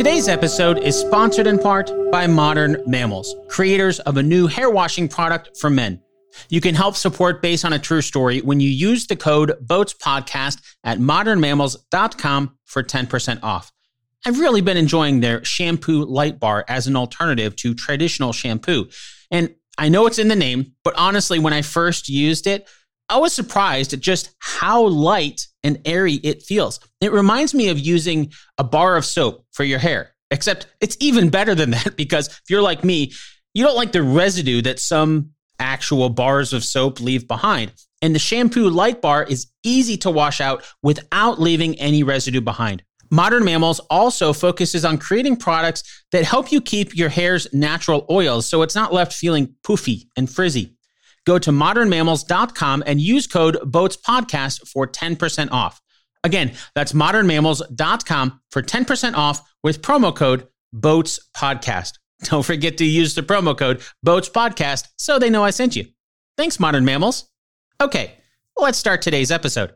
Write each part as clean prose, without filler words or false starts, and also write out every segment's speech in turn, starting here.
Today's episode is sponsored in part by Modern Mammals, creators of a new hair washing product for men. You can help support Based on a True Story when you use the code BOATSPODCAST at modernmammals.com for 10% off. I've really been enjoying their shampoo light bar as an alternative to traditional shampoo. And I know it's in the name, but honestly, when I first used it, I was surprised at just how light and airy it feels. It reminds me of using a bar of soap for your hair, except it's even better than that because if you're like me, you don't like the residue that some actual bars of soap leave behind. And the shampoo light bar is easy to wash out without leaving any residue behind. Modern Mammals also focuses on creating products that help you keep your hair's natural oils so it's not left feeling poofy and frizzy. Go to modernmammals.com and use code BOATSPODCAST for 10% off. Again, that's modernmammals.com for 10% off with promo code BOATSPODCAST. Don't forget to use the promo code BOATSPODCAST so they know I sent you. Thanks, Modern Mammals. Okay, let's start today's episode.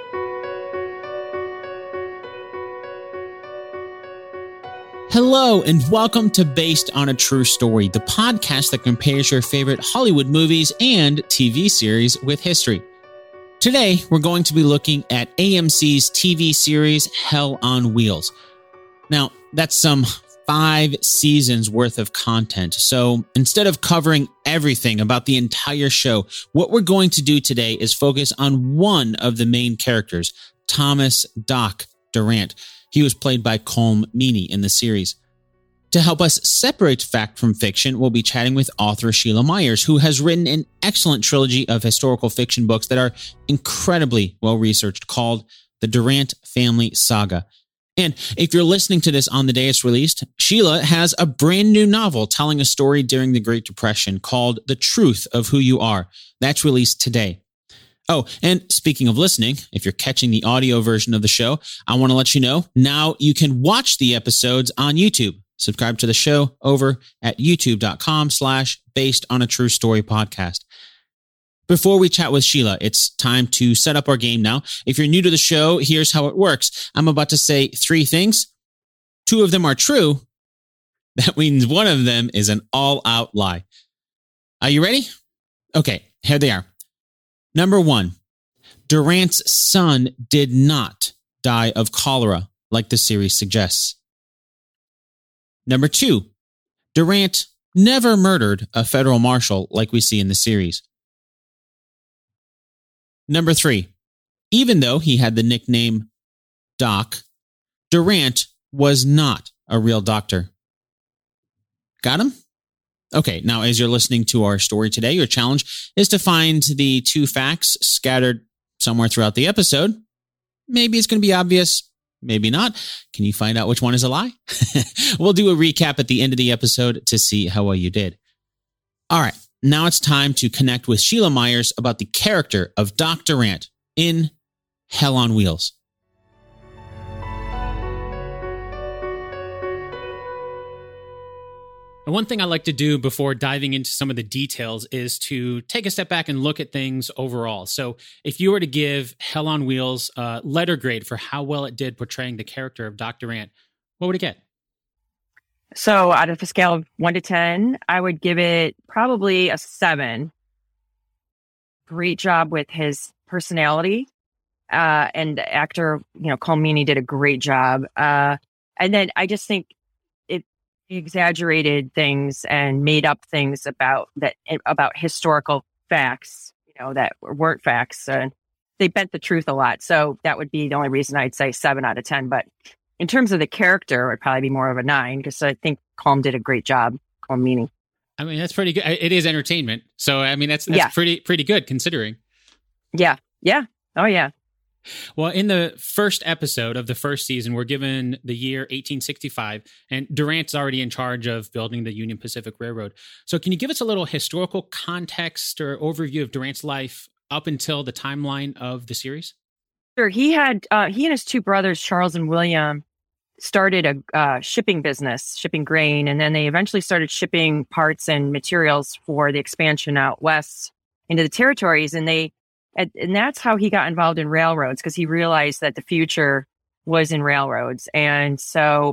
Hello, and welcome to Based on a True Story, the podcast that compares your favorite Hollywood movies and TV series with history. Today, we're going to be looking at AMC's TV series, Hell on Wheels. Now, that's some 5 seasons worth of content. So instead of covering everything about the entire show, what we're going to do today is focus on one of the main characters, Thomas Doc Durant. He was played by Colm Meaney in the series. To help us separate fact from fiction, we'll be chatting with author Sheila Myers, who has written an excellent trilogy of historical fiction books that are incredibly well-researched called The Durant Family Saga. And if you're listening to this on the day it's released, Sheila has a brand new novel telling a story during the Great Depression called The Truth of Who You Are. That's released today. Oh, and speaking of listening, if you're catching the audio version of the show, I want to let you know now you can watch the episodes on YouTube. Subscribe to the show over at youtube.com/based on a true story podcast. Before we chat with Sheila, it's time to set up our game now. If you're new to the show, here's how it works. I'm about to say 3 things. 2 of them are true. That means one of them is an all-out lie. Are you ready? Okay, here they are. Number 1, Durant's son did not die of cholera, like the series suggests. Number 2, Durant never murdered a federal marshal like we see in the series. Number 3, even though he had the nickname Doc, Durant was not a real doctor. Got him? Okay, now as you're listening to our story today, your challenge is to find the 2 facts scattered somewhere throughout the episode. Maybe it's going to be obvious, maybe not. Can you find out which one is a lie? We'll do a recap at the end of the episode to see how well you did. All right, now it's time to connect with Sheila Myers about the character of Doc Durant in Hell on Wheels. And one thing I like to do before diving into some of the details is to take a step back and look at things overall. So if you were to give Hell on Wheels a letter grade for how well it did portraying the character of Doc Durant, what would it get? So out of a scale of 1 to 10, I would give it probably a 7. Great job with his personality. And the actor, Colm Meaney did a great job. And then I just think he exaggerated things and made up things about historical facts, that weren't facts. And they bent the truth a lot. So that would be the only reason I'd say 7 out of 10. But in terms of the character, it would probably be more of a 9 because I think Colm did a great job, Colm Meaney. I mean, that's pretty good. It is entertainment. So, I mean, that's pretty good considering. Yeah. Yeah. Oh, yeah. Well, in the first episode of the first season, we're given the year 1865, and Durant's already in charge of building the Union Pacific Railroad. So can you give us a little historical context or overview of Durant's life up until the timeline of the series? Sure. He and his 2 brothers, Charles and William, started a shipping business, shipping grain, and then they eventually started shipping parts and materials for the expansion out west into the territories, and that's how he got involved in railroads, because he realized that the future was in railroads. And so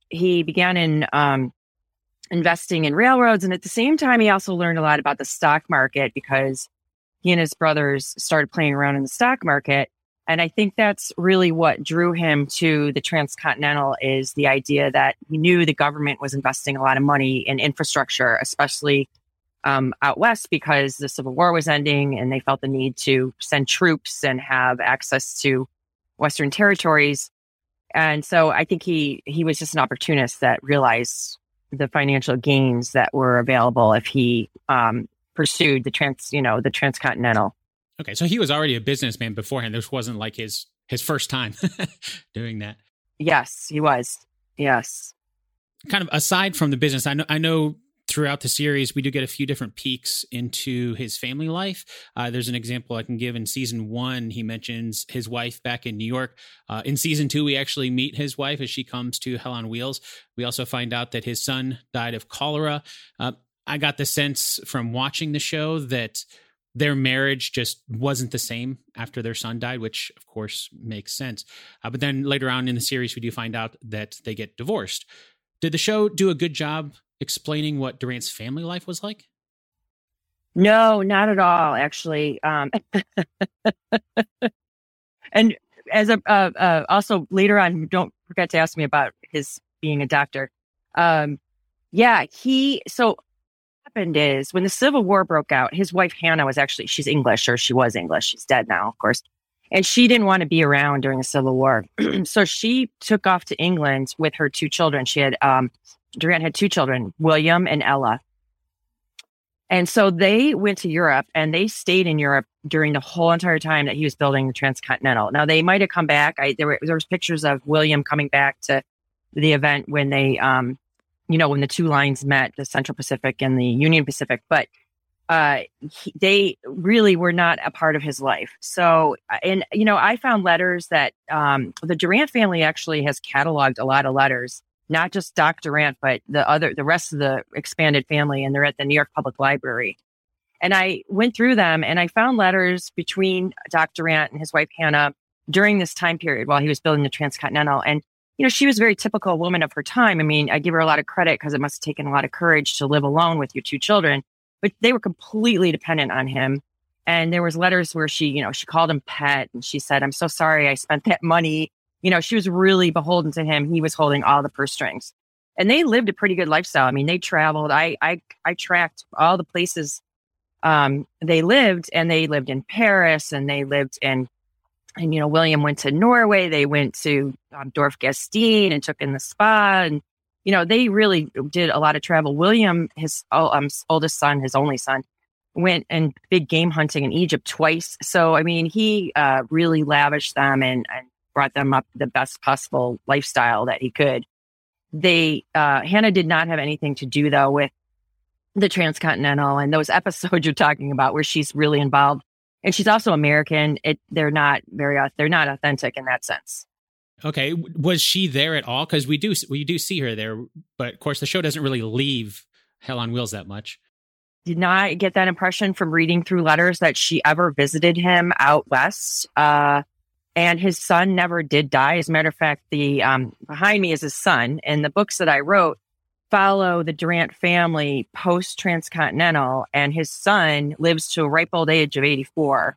he began in investing in railroads. And at the same time, he also learned a lot about the stock market because he and his brothers started playing around in the stock market. And I think that's really what drew him to the Transcontinental, is the idea that he knew the government was investing a lot of money in infrastructure, especially out west, because the Civil War was ending and they felt the need to send troops and have access to Western territories. And so I think he was just an opportunist that realized the financial gains that were available if he pursued the Transcontinental. Okay, so he was already a businessman beforehand. This wasn't like his first time doing that. Yes, he was. Yes. Kind of aside from the business, I know throughout the series we do get a few different peeks into his family life. There's an example I can give in season 1. He mentions his wife back in New York. In season 2, we actually meet his wife as she comes to Hell on Wheels. We also find out that his son died of cholera. I got the sense from watching the show that their marriage just wasn't the same after their son died, which of course makes sense. But then later on in the series, we do find out that they get divorced. Did the show do a good job explaining what Durant's family life was like? No, not at all, actually. And as also later on, don't forget to ask me about his being a doctor. So happened is when the Civil War broke out, his wife Hannah she's English, or she was English. She's dead now, of course. And she didn't want to be around during the Civil War. So she took off to England with her 2 children. She had, Durant had 2 children, William and Ella. And so they went to Europe, and they stayed in Europe during the whole entire time that he was building the Transcontinental. Now, they might have come back. There was pictures of William coming back to the event when they, when the 2 lines met, the Central Pacific and the Union Pacific, but they really were not a part of his life. So, and, I found letters that the Durant family actually has cataloged a lot of letters, not just Doc Durant, but the rest of the expanded family, and they're at the New York Public Library. And I went through them, and I found letters between Doc Durant and his wife Hannah during this time period while he was building the Transcontinental. And she was a very typical woman of her time. I mean, I give her a lot of credit because it must have taken a lot of courage to live alone with your 2 children, but they were completely dependent on him. And there was letters where she called him pet, and she said, "I'm so sorry I spent that money." She was really beholden to him. He was holding all the purse strings, and they lived a pretty good lifestyle. I mean, they traveled. I tracked all the places they lived, and they lived in Paris, and they lived in, and William went to Norway. They went to Dorf Gastine and took in the spa, and they really did a lot of travel. William, his oldest son, his only son, went and big game hunting in Egypt twice. So I mean, he really lavished them and brought them up the best possible lifestyle that he could. Hannah did not have anything to do though with the Transcontinental and those episodes you're talking about where she's really involved. And she's also American. They're not authentic in that sense. Okay. Was she there at all? Because we do see her there, but of course the show doesn't really leave Hell on Wheels that much. Did not get that impression from reading through letters that she ever visited him out west. And his son never did die. As a matter of fact, the behind me is his son. And the books that I wrote follow the Durant family post-Transcontinental, and his son lives to a ripe old age of 84.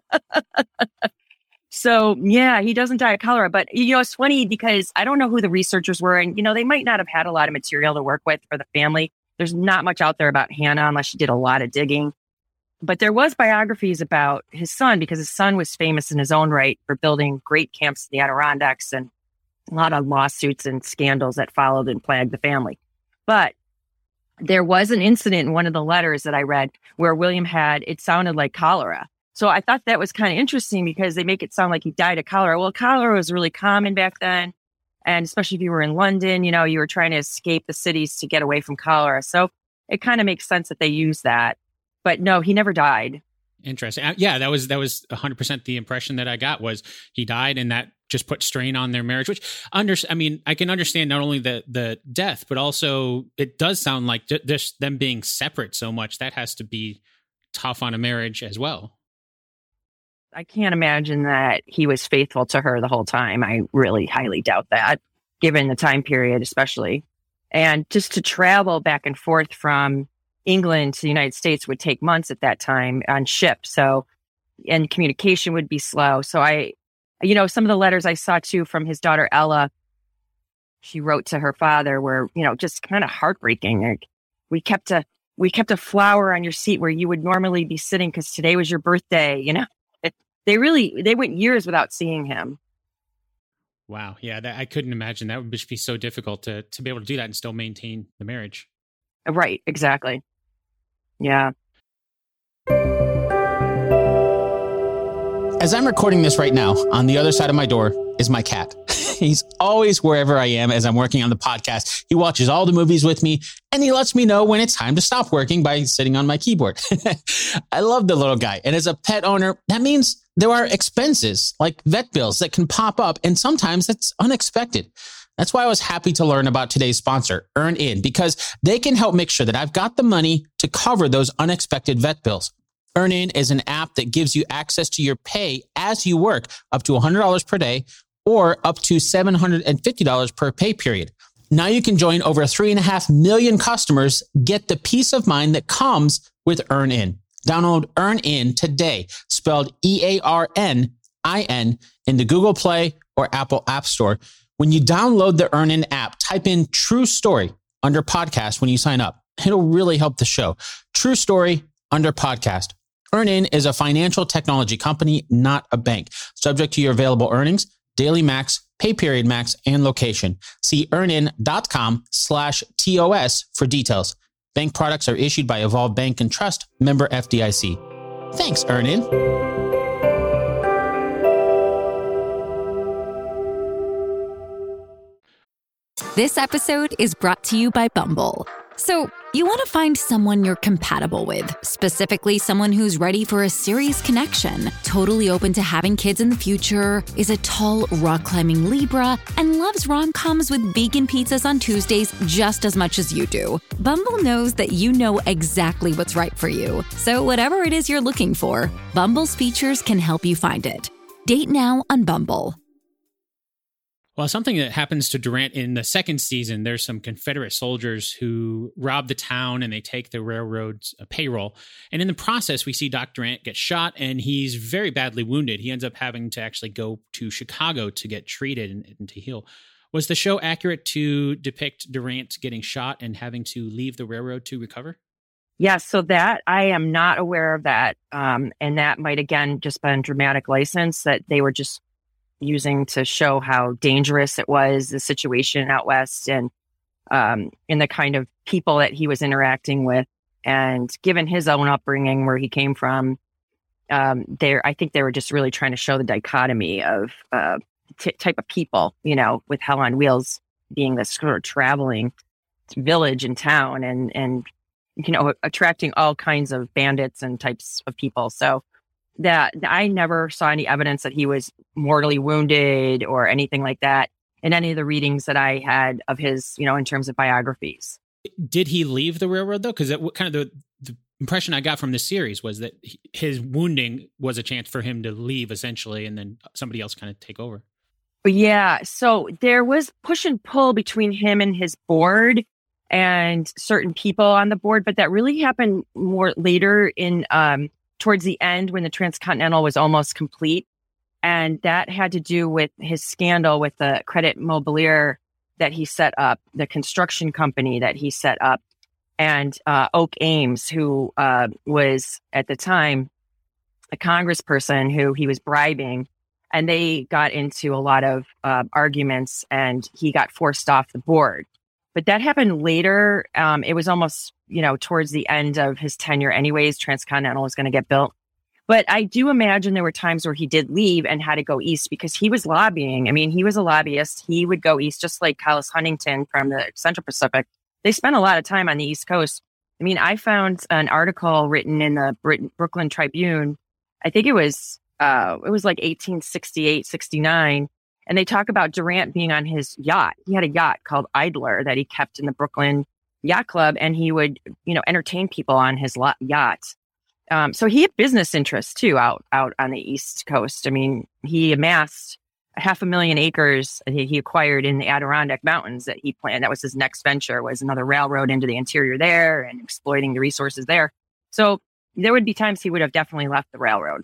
So, yeah, he doesn't die of cholera. But, it's funny because I don't know who the researchers were. And, they might not have had a lot of material to work with for the family. There's not much out there about Hannah unless she did a lot of digging. But there was biographies about his son because his son was famous in his own right for building great camps in the Adirondacks, and a lot of lawsuits and scandals that followed and plagued the family. But there was an incident in one of the letters that I read where William it sounded like cholera. So I thought that was kind of interesting because they make it sound like he died of cholera. Well, cholera was really common back then. And especially if you were in London, you were trying to escape the cities to get away from cholera. So it kind of makes sense that they use that. But no, he never died. Interesting. Yeah, that was 100% the impression that I got was he died, and that just put strain on their marriage, which I can understand not only the death, but also it does sound like just them being separate so much. That has to be tough on a marriage as well. I can't imagine that he was faithful to her the whole time. I really highly doubt that. given the time period, especially. And just to travel back and forth from England to the United States would take months at that time on ship. So, and communication would be slow. So some of the letters I saw too from his daughter, Ella, she wrote to her father were, just kind of heartbreaking. Like, we kept a flower on your seat where you would normally be sitting because today was your birthday. They went years without seeing him. Wow. Yeah, I couldn't imagine. That would just be so difficult to be able to do that and still maintain the marriage. Right. Exactly. Yeah. As I'm recording this right now, on the other side of my door is my cat. He's always wherever I am as I'm working on the podcast. He watches all the movies with me, and he lets me know when it's time to stop working by sitting on my keyboard. I love the little guy. And as a pet owner, that means there are expenses like vet bills that can pop up, and sometimes it's unexpected. That's why I was happy to learn about today's sponsor, EarnIn, because they can help make sure that I've got the money to cover those unexpected vet bills. EarnIn is an app that gives you access to your pay as you work, up to $100 per day or up to $750 per pay period. Now you can join over 3.5 million customers, get the peace of mind that comes with EarnIn. Download EarnIn today, spelled EarnIn, in the Google Play or Apple App Store. When you download the EarnIn app, type in True Story under podcast when you sign up. It'll really help the show. True Story under podcast. EarnIn is a financial technology company, not a bank. Subject to your available earnings, daily max, pay period max, and location. See earnin.com/TOS for details. Bank products are issued by Evolve Bank and Trust, member FDIC. Thanks, EarnIn. This episode is brought to you by Bumble. So, you want to find someone you're compatible with, specifically someone who's ready for a serious connection, totally open to having kids in the future, is a tall, rock-climbing Libra, and loves rom-coms with vegan pizzas on Tuesdays just as much as you do. Bumble knows that you know exactly what's right for you. So whatever it is you're looking for, Bumble's features can help you find it. Date now on Bumble. Well, something that happens to Durant in the second season, there's some Confederate soldiers who rob the town and they take the railroad's payroll. And in the process, we see Doc Durant get shot and he's very badly wounded. He ends up having to actually go to Chicago to get treated and to heal. Was the show accurate to depict Durant getting shot and having to leave the railroad to recover? Yeah, so that I am not aware of that. And that might, again, just been dramatic license that they were just using to show how dangerous it was, the situation out west, and in the kind of people that he was interacting with. And given his own upbringing, where he came from, I think they were just really trying to show the dichotomy of type of people, with Hell on Wheels being this sort of traveling village and town and attracting all kinds of bandits and types of people. So that I never saw any evidence that he was mortally wounded or anything like that in any of the readings that I had of his, in terms of biographies. Did he leave the railroad though? Because kind of the impression I got from the series was that his wounding was a chance for him to leave essentially, and then somebody else kind of take over. Yeah. So there was push and pull between him and his board and certain people on the board, but that really happened more later in, towards the end when the Transcontinental was almost complete. And that had to do with his scandal with the Credit Mobilier that he set up, the construction company that he set up, and Oak Ames, who was at the time a congressperson who he was bribing. And they got into a lot of arguments and he got forced off the board. But that happened later. It was almost, towards the end of his tenure anyways. Transcontinental was going to get built. But I do imagine there were times where he did leave and had to go east because he was lobbying. I mean, he was a lobbyist. He would go east, just like Collis Huntington from the Central Pacific. They spent a lot of time on the East Coast. I mean, I found an article written in the Brooklyn Tribune. I think it was like 1868, 69. And they talk about Durant being on his yacht. He had a yacht called Idler that he kept in the Brooklyn Yacht Club, and he would, entertain people on his yacht. So he had business interests too out on the East Coast. I mean, he amassed 500,000 acres he acquired in the Adirondack Mountains that he planned. That was his next venture, was another railroad into the interior there and exploiting the resources there. So there would be times he would have definitely left the railroad.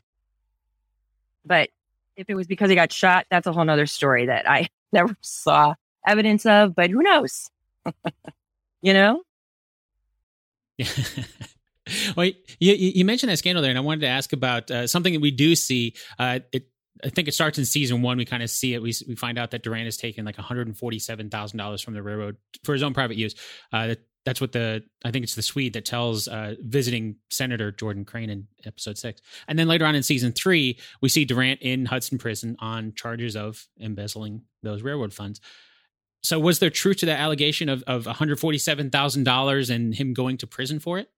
But if it was because he got shot, that's a whole nother story that I never saw evidence of, but who knows? You know? Yeah. Well, you mentioned that scandal there, and I wanted to ask about something that we do see. I think it starts in season 1. We kind of see it. We find out that Durant has taken like $147,000 from the railroad for his own private use. That's what I think it's the Swede that tells visiting Senator Jordan Crane in episode 6. And then later on in season 3, we see Durant in Hudson Prison on charges of embezzling those railroad funds. So was there truth to that allegation of $147,000 and him going to prison for it?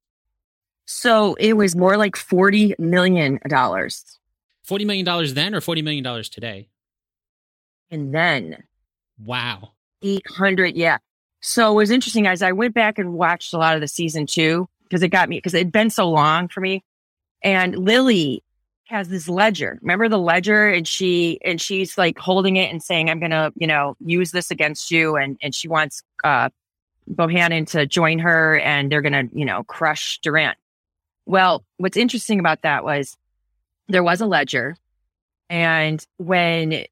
So it was more like $40 million. $40 million then or $40 million today? And then. Wow. 800, yeah. So it was interesting as I went back and watched a lot of the season 2 because it had been so long for me. And Lily has this ledger. Remember the ledger? And she's like holding it and saying, I'm going to, use this against you. And she wants Bohannon to join her and they're going to, crush Durant. Well, what's interesting about that was there was a ledger. And when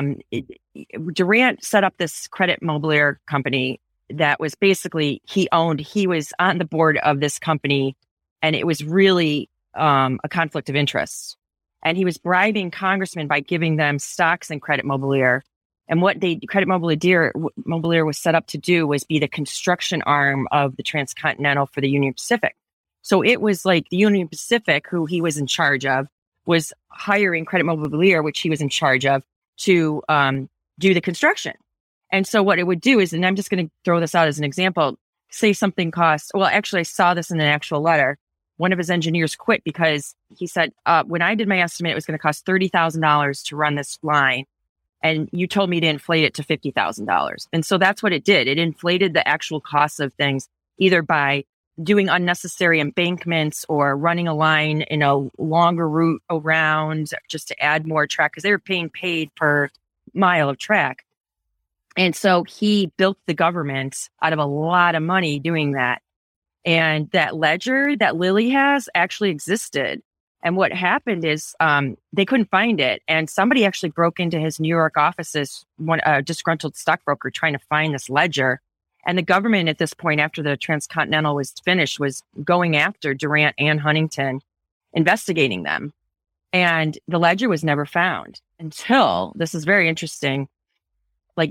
Durant set up this credit mobilier company that was basically he was on the board of this company, and it was really a conflict of interest. And he was bribing congressmen by giving them stocks in Credit Mobilier. And what Credit Mobilier was set up to do was be the construction arm of the Transcontinental for the Union Pacific. So it was like the Union Pacific, who he was in charge of, was hiring Credit Mobilier, which he was in charge of, to do the construction. And so what it would do is, and I'm just going to throw this out as an example, say something costs, well, actually, I saw this in an actual letter. One of his engineers quit because he said, when I did my estimate, it was going to cost $30,000 to run this line. And you told me to inflate it to $50,000. And so that's what it did. It inflated the actual costs of things, either by doing unnecessary embankments or running a line in a longer route around just to add more track, because they were paying paid per mile of track. And so he built the government out of a lot of money doing that. And that ledger that Lily has actually existed. And what happened is they couldn't find it. And somebody actually broke into his New York offices, a disgruntled stockbroker, trying to find this ledger. And the government at this point, after the Transcontinental was finished, was going after Durant and Huntington, investigating them. And the ledger was never found until, this is very interesting, like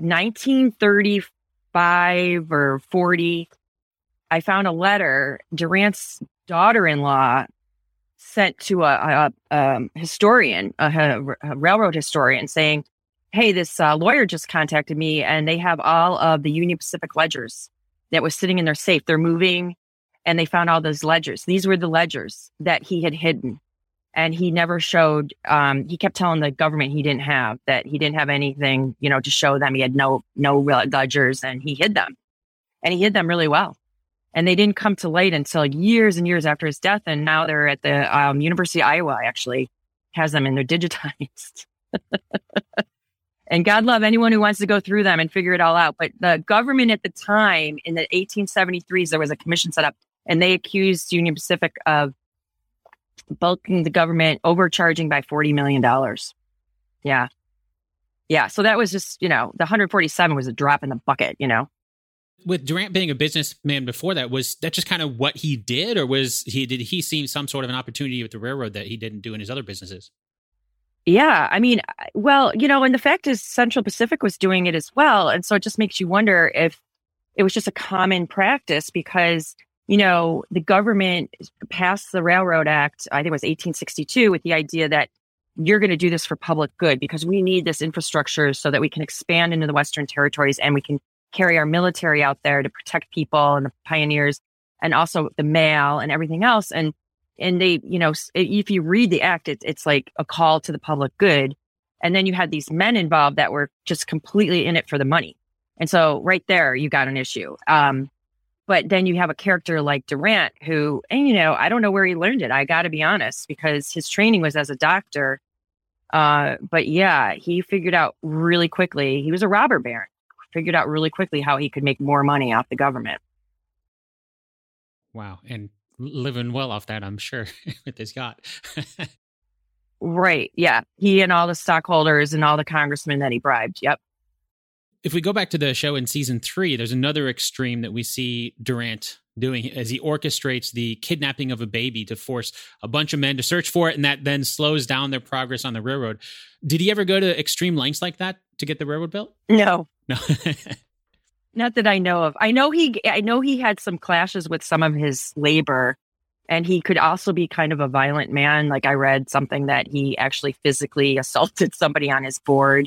1935 or 40, I found a letter Durant's daughter-in-law sent to a historian, a railroad historian, saying, hey, this lawyer just contacted me and they have all of the Union Pacific ledgers that was sitting in their safe. They're moving and they found all those ledgers. These were the ledgers that he had hidden. And he never showed, he kept telling the government he didn't have anything, to show them. He had no real ledgers, and he hid them. And he hid them really well. And they didn't come to light until years and years after his death. And now they're at the University of Iowa, actually has them and they're digitized. And God love anyone who wants to go through them and figure it all out. But the government at the time, in the 1873s, there was a commission set up, and they accused Union Pacific of bulking the government, overcharging by $40 million. Yeah. Yeah. So that was just, the 147 was a drop in the bucket, With Durant being a businessman before that, was that just kind of what he did, or did he see some sort of an opportunity with the railroad that he didn't do in his other businesses? Yeah. I mean, well, and the fact is Central Pacific was doing it as well. And so it just makes you wonder if it was just a common practice because, the government passed the Railroad Act, I think it was 1862, with the idea that you're going to do this for public good because we need this infrastructure so that we can expand into the Western territories and we can carry our military out there to protect people and the pioneers and also the mail and everything else. And they, if you read the act, it's like a call to the public good. And then you had these men involved that were just completely in it for the money. And so right there, you got an issue. But then you have a character like Durant who, and I don't know where he learned it. I got to be honest, because his training was as a doctor. But yeah, he figured out really quickly, he was a robber baron, figured out really quickly how he could make more money off the government. Wow. And living well off that, I'm sure, with his yacht. Right. Yeah. He and all the stockholders and all the congressmen that he bribed. Yep. If we go back to the show in season 3, there's another extreme that we see Durant doing as he orchestrates the kidnapping of a baby to force a bunch of men to search for it, and that then slows down their progress on the railroad. Did he ever go to extreme lengths like that to get the railroad built? No. No. Not that I know of. I know he had some clashes with some of his labor, and he could also be kind of a violent man. Like I read something that he actually physically assaulted somebody on his board.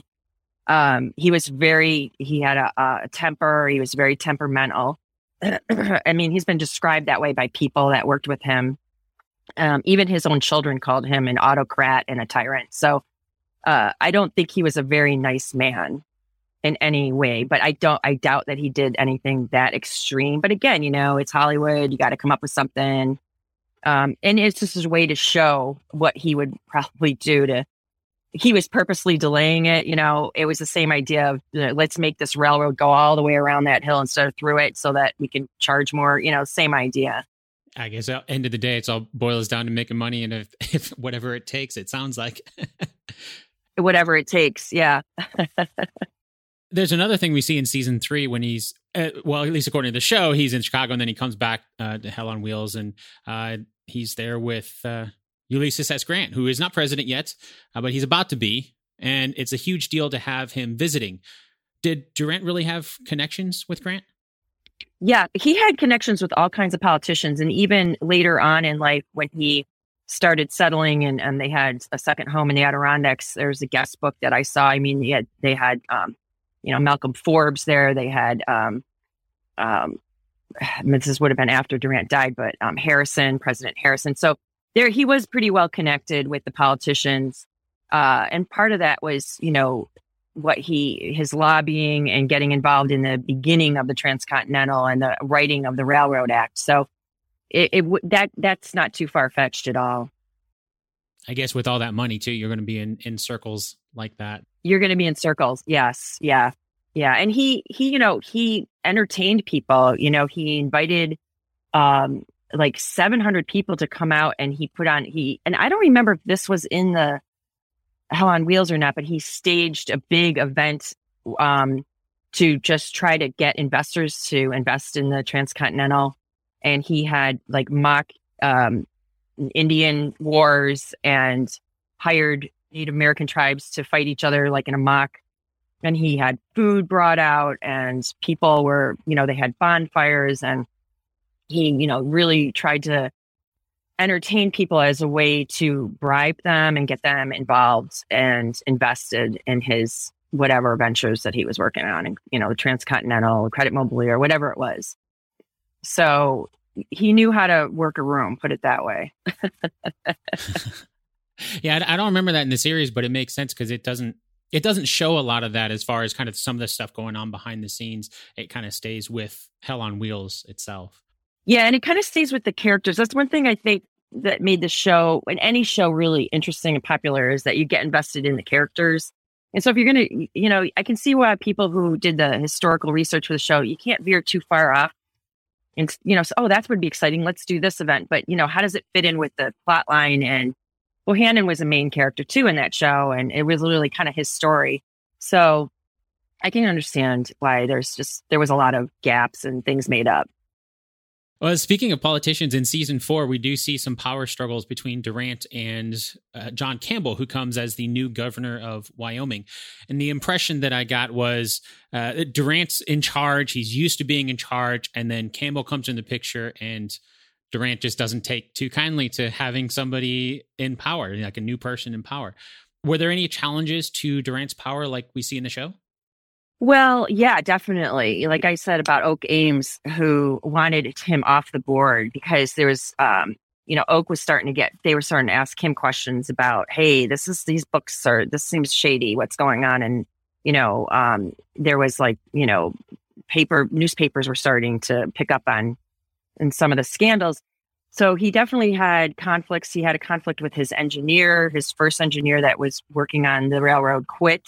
He had a temper. He was very temperamental. I mean, he's been described that way by people that worked with him. Even his own children called him an autocrat and a tyrant. So I don't think he was a very nice man in any way, but I doubt that he did anything that extreme. But again, it's Hollywood. You got to come up with something. And it's just a way to show what he would probably do he was purposely delaying it. It was the same idea of let's make this railroad go all the way around that hill instead of through it so that we can charge more, same idea. I guess at the end of the day, it's all boils down to making money. And if whatever it takes, it sounds like. Whatever it takes. Yeah. There's another thing we see in season 3 when he's, at least according to the show, he's in Chicago and then he comes back to Hell on Wheels and he's there with Ulysses S. Grant, who is not president yet, but he's about to be. And it's a huge deal to have him visiting. Did Durant really have connections with Grant? Yeah, he had connections with all kinds of politicians. And even later on in life, when he started settling and they had a second home in the Adirondacks, there's a guest book that I saw. I mean, they had Malcolm Forbes there. They had, this would have been after Durant died, but President Harrison. So there, he was pretty well connected with the politicians. And part of that was, his lobbying and getting involved in the beginning of the Transcontinental and the writing of the Railroad Act. So that's not too far-fetched at all. I guess with all that money too, you're going to be in circles like that. You're going to be in circles. Yes. Yeah. Yeah. And he entertained people, he invited, like 700 people to come out and he put on, and I don't remember if this was in the Hell on Wheels or not, but he staged a big event, to just try to get investors to invest in the Transcontinental. And he had like mock, Indian wars and hired Native American tribes to fight each other like in a mock. And he had food brought out and people were, they had bonfires and he, really tried to entertain people as a way to bribe them and get them involved and invested in his whatever ventures that he was working on, and, the Transcontinental, Credit Mobilier, whatever it was. So he knew how to work a room, put it that way. Yeah, I don't remember that in the series, but it makes sense because it doesn't show a lot of that as far as kind of some of the stuff going on behind the scenes. It kind of stays with Hell on Wheels itself. Yeah, and it kind of stays with the characters. That's one thing I think that made the show, and any show, really interesting and popular is that you get invested in the characters. And so if you're going to, I can see why people who did the historical research for the show, you can't veer too far off. And, so, that would be exciting. Let's do this event. But, how does it fit in with the plot line? And Bohannon was a main character too in that show. And it was literally kind of his story. So I can understand why there was a lot of gaps and things made up. Well, speaking of politicians, in season 4, we do see some power struggles between Durant and John Campbell, who comes as the new governor of Wyoming. And the impression that I got was Durant's in charge. He's used to being in charge. And then Campbell comes in the picture and Durant just doesn't take too kindly to having somebody in power, like a new person in power. Were there any challenges to Durant's power like we see in the show? Well, yeah, definitely. Like I said about Oak Ames, who wanted him off the board because there was, Oak was they were starting to ask him questions about, hey, this seems shady. What's going on? And, there was like, newspapers were starting to pick up on some of the scandals. So he definitely had conflicts. He had a conflict with his engineer. His first engineer that was working on the railroad quit.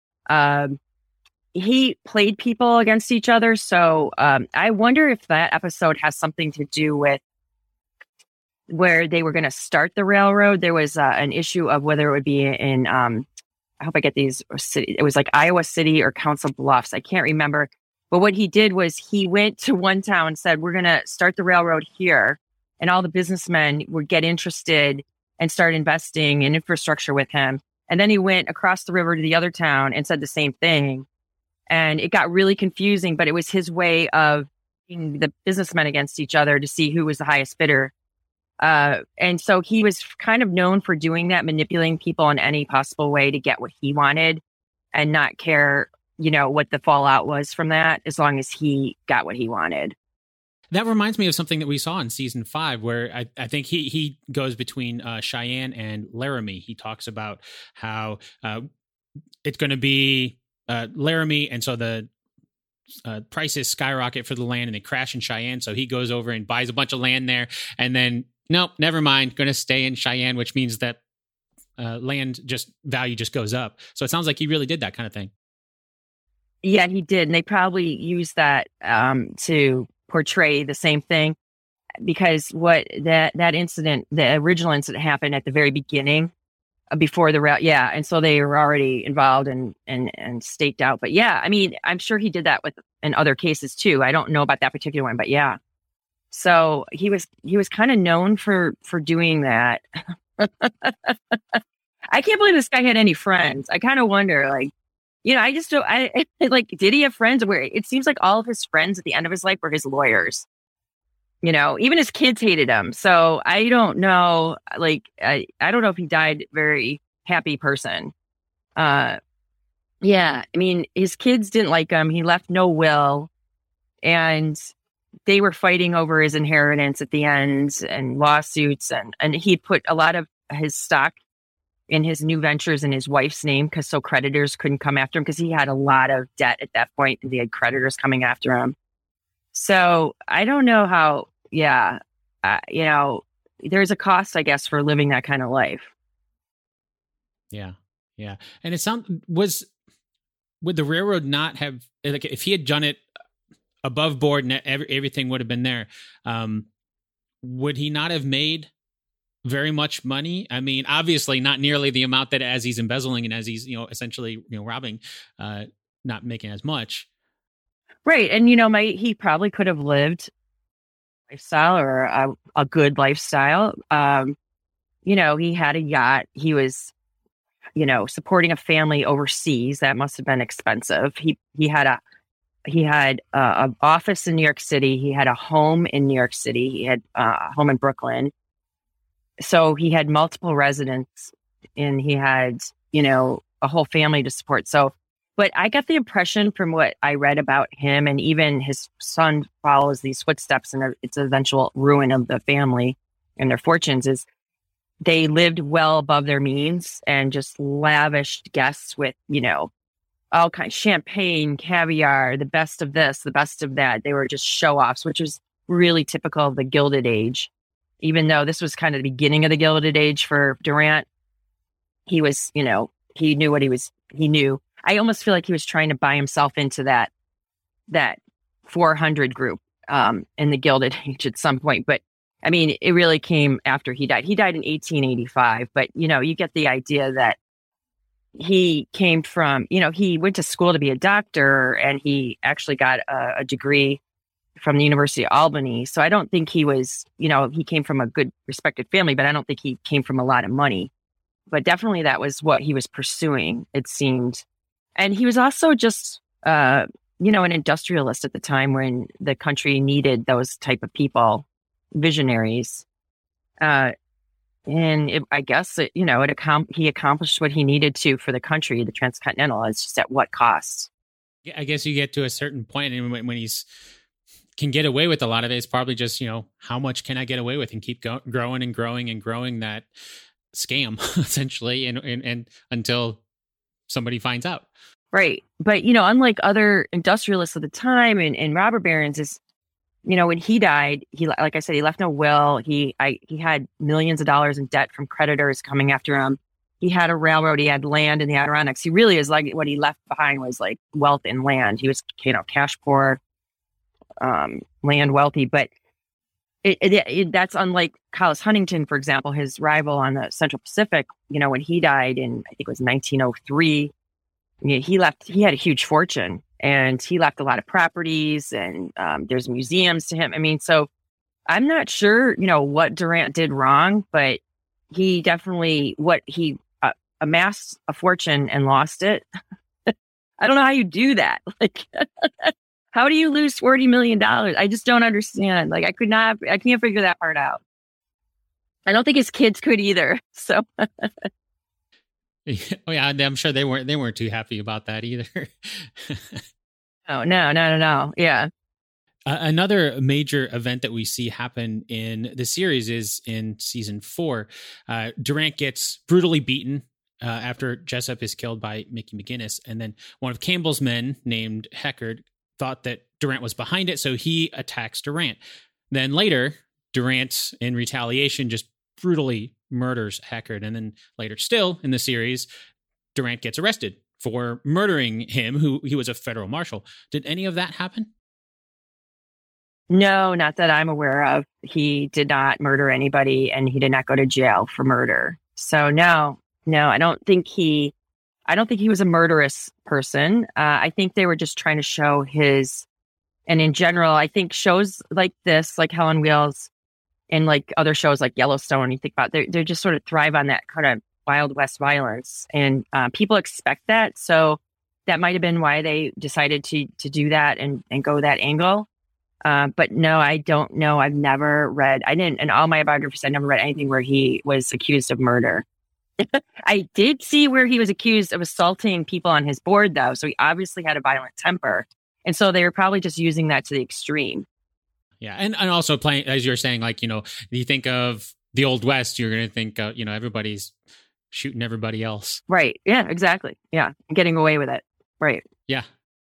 He played people against each other. So I wonder if that episode has something to do with where they were going to start the railroad. There was an issue of whether it would be in, I hope I get these, it was like Iowa City or Council Bluffs. I can't remember. But what he did was he went to one town and said, we're going to start the railroad here. And all the businessmen would get interested and start investing in infrastructure with him. And then he went across the river to the other town and said the same thing. And it got really confusing, but it was his way of being the businessmen against each other to see who was the highest bidder. And so he was kind of known for doing that, manipulating people in any possible way to get what he wanted and not care, what the fallout was from that, as long as he got what he wanted. That reminds me of something that we saw in season 5, where I think he goes between Cheyenne and Laramie. He talks about how it's going to be Laramie, and so the prices skyrocket for the land, and they crash in Cheyenne. So he goes over and buys a bunch of land there, and then nope, never mind, going to stay in Cheyenne, which means that land value just goes up. So it sounds like he really did that kind of thing. Yeah, he did, and they probably used that to portray the same thing, because what that incident, the original incident, happened at the very beginning before the route. Yeah. And so they were already involved and staked out. But yeah, I mean, I'm sure he did that in other cases too. I don't know about that particular one, but yeah. So he was kind of known for doing that. I can't believe this guy had any friends. I kind of wonder, I just don't, did he have friends where it seems like all of his friends at the end of his life were his lawyers? Even his kids hated him. So I don't know, I don't know if he died very happy person. Yeah, I mean, his kids didn't like him. He left no will, and they were fighting over his inheritance at the end and lawsuits. And he put a lot of his stock in his new ventures in his wife's name, so creditors couldn't come after him, because he had a lot of debt at that point and he had creditors coming after him. So I don't know how, there's a cost, I guess, for living that kind of life. Yeah. Yeah. And would the railroad not have, if he had done it above board and everything would have been there, would he not have made very much money? I mean, obviously not nearly the amount that as he's embezzling and as he's, essentially, robbing, not making as much. Right. And, he probably could have lived lifestyle or a good lifestyle. He had a yacht. He was, supporting a family overseas. That must have been expensive. He had an office in New York City. He had a home in New York City. He had a home in Brooklyn. So he had multiple residents, and he had, a whole family to support. So, but I got the impression from what I read about him, and even his son follows these footsteps, and its eventual ruin of the family and their fortunes, is they lived well above their means and just lavished guests with, all kinds of champagne, caviar, the best of this, the best of that. They were just show-offs, which was really typical of the Gilded Age. Even though this was kind of the beginning of the Gilded Age for Durant, he was, he knew what he knew. I almost feel like he was trying to buy himself into that 400 group in the Gilded Age at some point. But I mean, it really came after he died. He died in 1885, but you get the idea that he came from, he went to school to be a doctor, and he actually got a degree from the University of Albany. So I don't think he was, he came from a good respected family, but I don't think he came from a lot of money. But definitely that was what he was pursuing, it seemed. And he was also just, an industrialist at the time when the country needed those type of people, visionaries. I guess, he accomplished what he needed to for the country, the Transcontinental. It's just at what cost? Yeah, I guess you get to a certain point, and when he's can get away with a lot of it, it's probably just, how much can I get away with and keep growing and growing and growing that scam, essentially, and until somebody finds out. Right. But, unlike other industrialists of the time and robber barons, is when he died, like I said, he left no will. He had millions of dollars in debt from creditors coming after him. He had a railroad. He had land in the Adirondacks. He really is like, what he left behind was like wealth and land. He was, cash poor, land wealthy, but that's unlike Collis Huntington, for example, his rival on the Central Pacific. When he died in, I think it was 1903, he had a huge fortune, and he left a lot of properties, and there's museums to him. So I'm not sure, what Durant did wrong, but he definitely, he amassed a fortune and lost it. I don't know how you do that. Like, how do you lose $40 million? I just don't understand. Like, I can't figure that part out. I don't think his kids could either. So. Oh yeah, I'm sure they weren't too happy about that either. Oh, no. Yeah. Another major event that we see happen in the series is in season 4. Durant gets brutally beaten after Jessup is killed by Mickey McGinnis. And then one of Campbell's men named Heckard thought that Durant was behind it, so he attacks Durant. Then later, Durant, in retaliation, just brutally murders Heckard. And then later still in the series, Durant gets arrested for murdering him, he was a federal marshal. Did any of that happen? No, not that I'm aware of. He did not murder anybody, and he did not go to jail for murder. So no, I don't think he was a murderous person. I think they were just trying to show and in general, I think shows like this, like Hell on Wheels, and like other shows like Yellowstone, you think about, they just sort of thrive on that kind of Wild West violence, and people expect that. So that might have been why they decided to do that and go that angle. But no, I don't know. I've never read, in all my biographies, I never read anything where he was accused of murder. I did see where he was accused of assaulting people on his board, though. So he obviously had a violent temper. And so they were probably just using that to the extreme. Yeah. And also playing, as you're saying, like, you think of the Old West, you're going to think, everybody's shooting everybody else. Right. Yeah, exactly. Yeah. Getting away with it. Right. Yeah.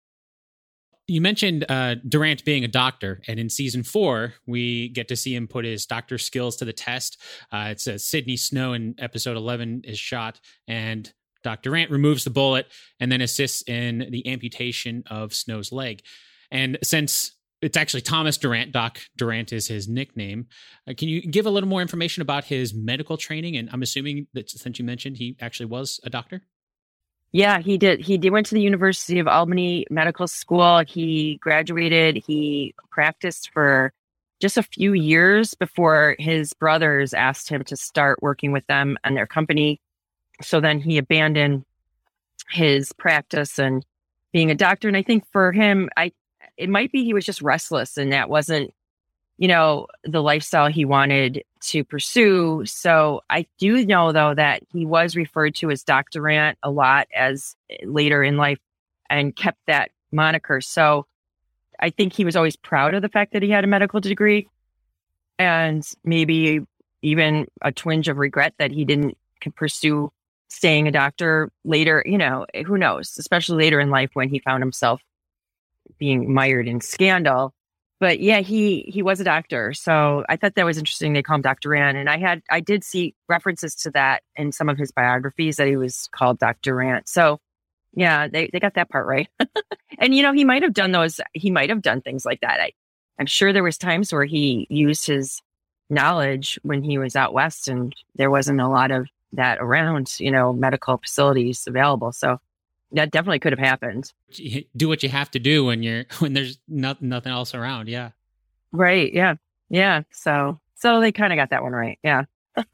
You mentioned Durant being a doctor, and in season 4, we get to see him put his doctor skills to the test. It's Sidney Snow in episode 11 is shot, and Dr. Durant removes the bullet and then assists in the amputation of Snow's leg. And since it's actually Thomas Durant, Doc Durant is his nickname, can you give a little more information about his medical training? And I'm assuming that since you mentioned he actually was a doctor? Yeah, he did. He went to the University of Albany Medical School. He graduated. He practiced for just a few years before his brothers asked him to start working with them on their company. So then he abandoned his practice and being a doctor. And I think for him, it might be he was just restless, and that wasn't, the lifestyle he wanted to pursue. So I do know, though, that he was referred to as Dr. Durant a lot as later in life and kept that moniker. So I think he was always proud of the fact that he had a medical degree, and maybe even a twinge of regret that he didn't pursue staying a doctor later. Who knows, especially later in life when he found himself being mired in scandal. But yeah, he was a doctor. So I thought that was interesting. They call him Dr. Durant. And I did see references to that in some of his biographies, that he was called Dr. Durant. So yeah, they got that part right. And, he might have done things like that. I'm sure there was times where he used his knowledge when he was out West, and there wasn't a lot of that around, medical facilities available. So that definitely could have happened. Do what you have to do when there's nothing else around. Yeah. Right. Yeah. Yeah. So they kind of got that one right. Yeah.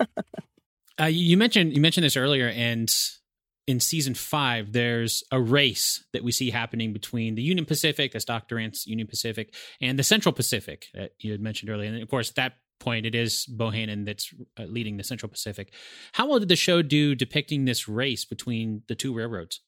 You mentioned this earlier, and in season 5, there's a race that we see happening between the Union Pacific, that's Dr. Durant's Union Pacific, and the Central Pacific that you had mentioned earlier. And of course, at that point, it is Bohannon that's leading the Central Pacific. How well did the show do depicting this race between the two railroads?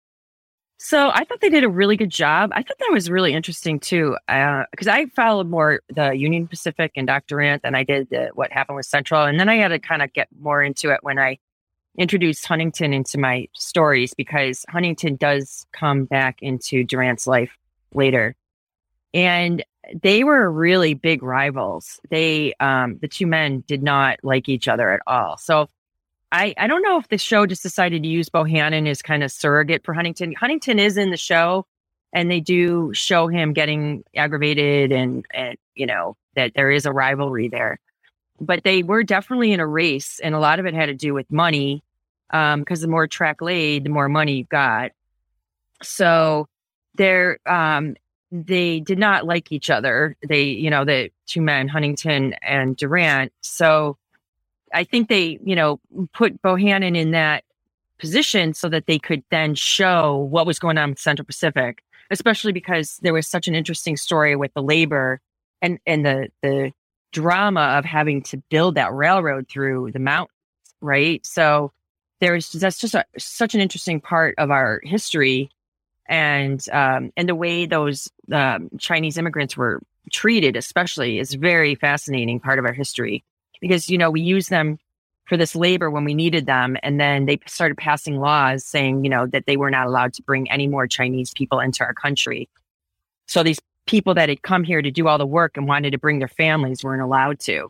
So I thought they did a really good job. I thought that was really interesting too, because I followed more the Union Pacific and Dr. Durant than I did what happened with Central. And then I had to kind of get more into it when I introduced Huntington into my stories, because Huntington does come back into Durant's life later. And they were really big rivals. The two men did not like each other at all. So I don't know if the show just decided to use Bohannon as kind of surrogate for Huntington. Huntington is in the show, and they do show him getting aggravated and that there is a rivalry there. But they were definitely in a race, and a lot of it had to do with money, because the more track laid, the more money you got. So they did not like each other. The two men, Huntington and Durant. So I think they, put Bohannon in that position so that they could then show what was going on with Central Pacific, especially because there was such an interesting story with the labor and the drama of having to build that railroad through the mountains, right? So that's just such an interesting part of our history, and the way those Chinese immigrants were treated, especially, is very fascinating part of our history, because we use them for this labor when we needed them, and then they started passing laws saying that they were not allowed to bring any more Chinese people into our country. So these people that had come here to do all the work and wanted to bring their families weren't allowed to.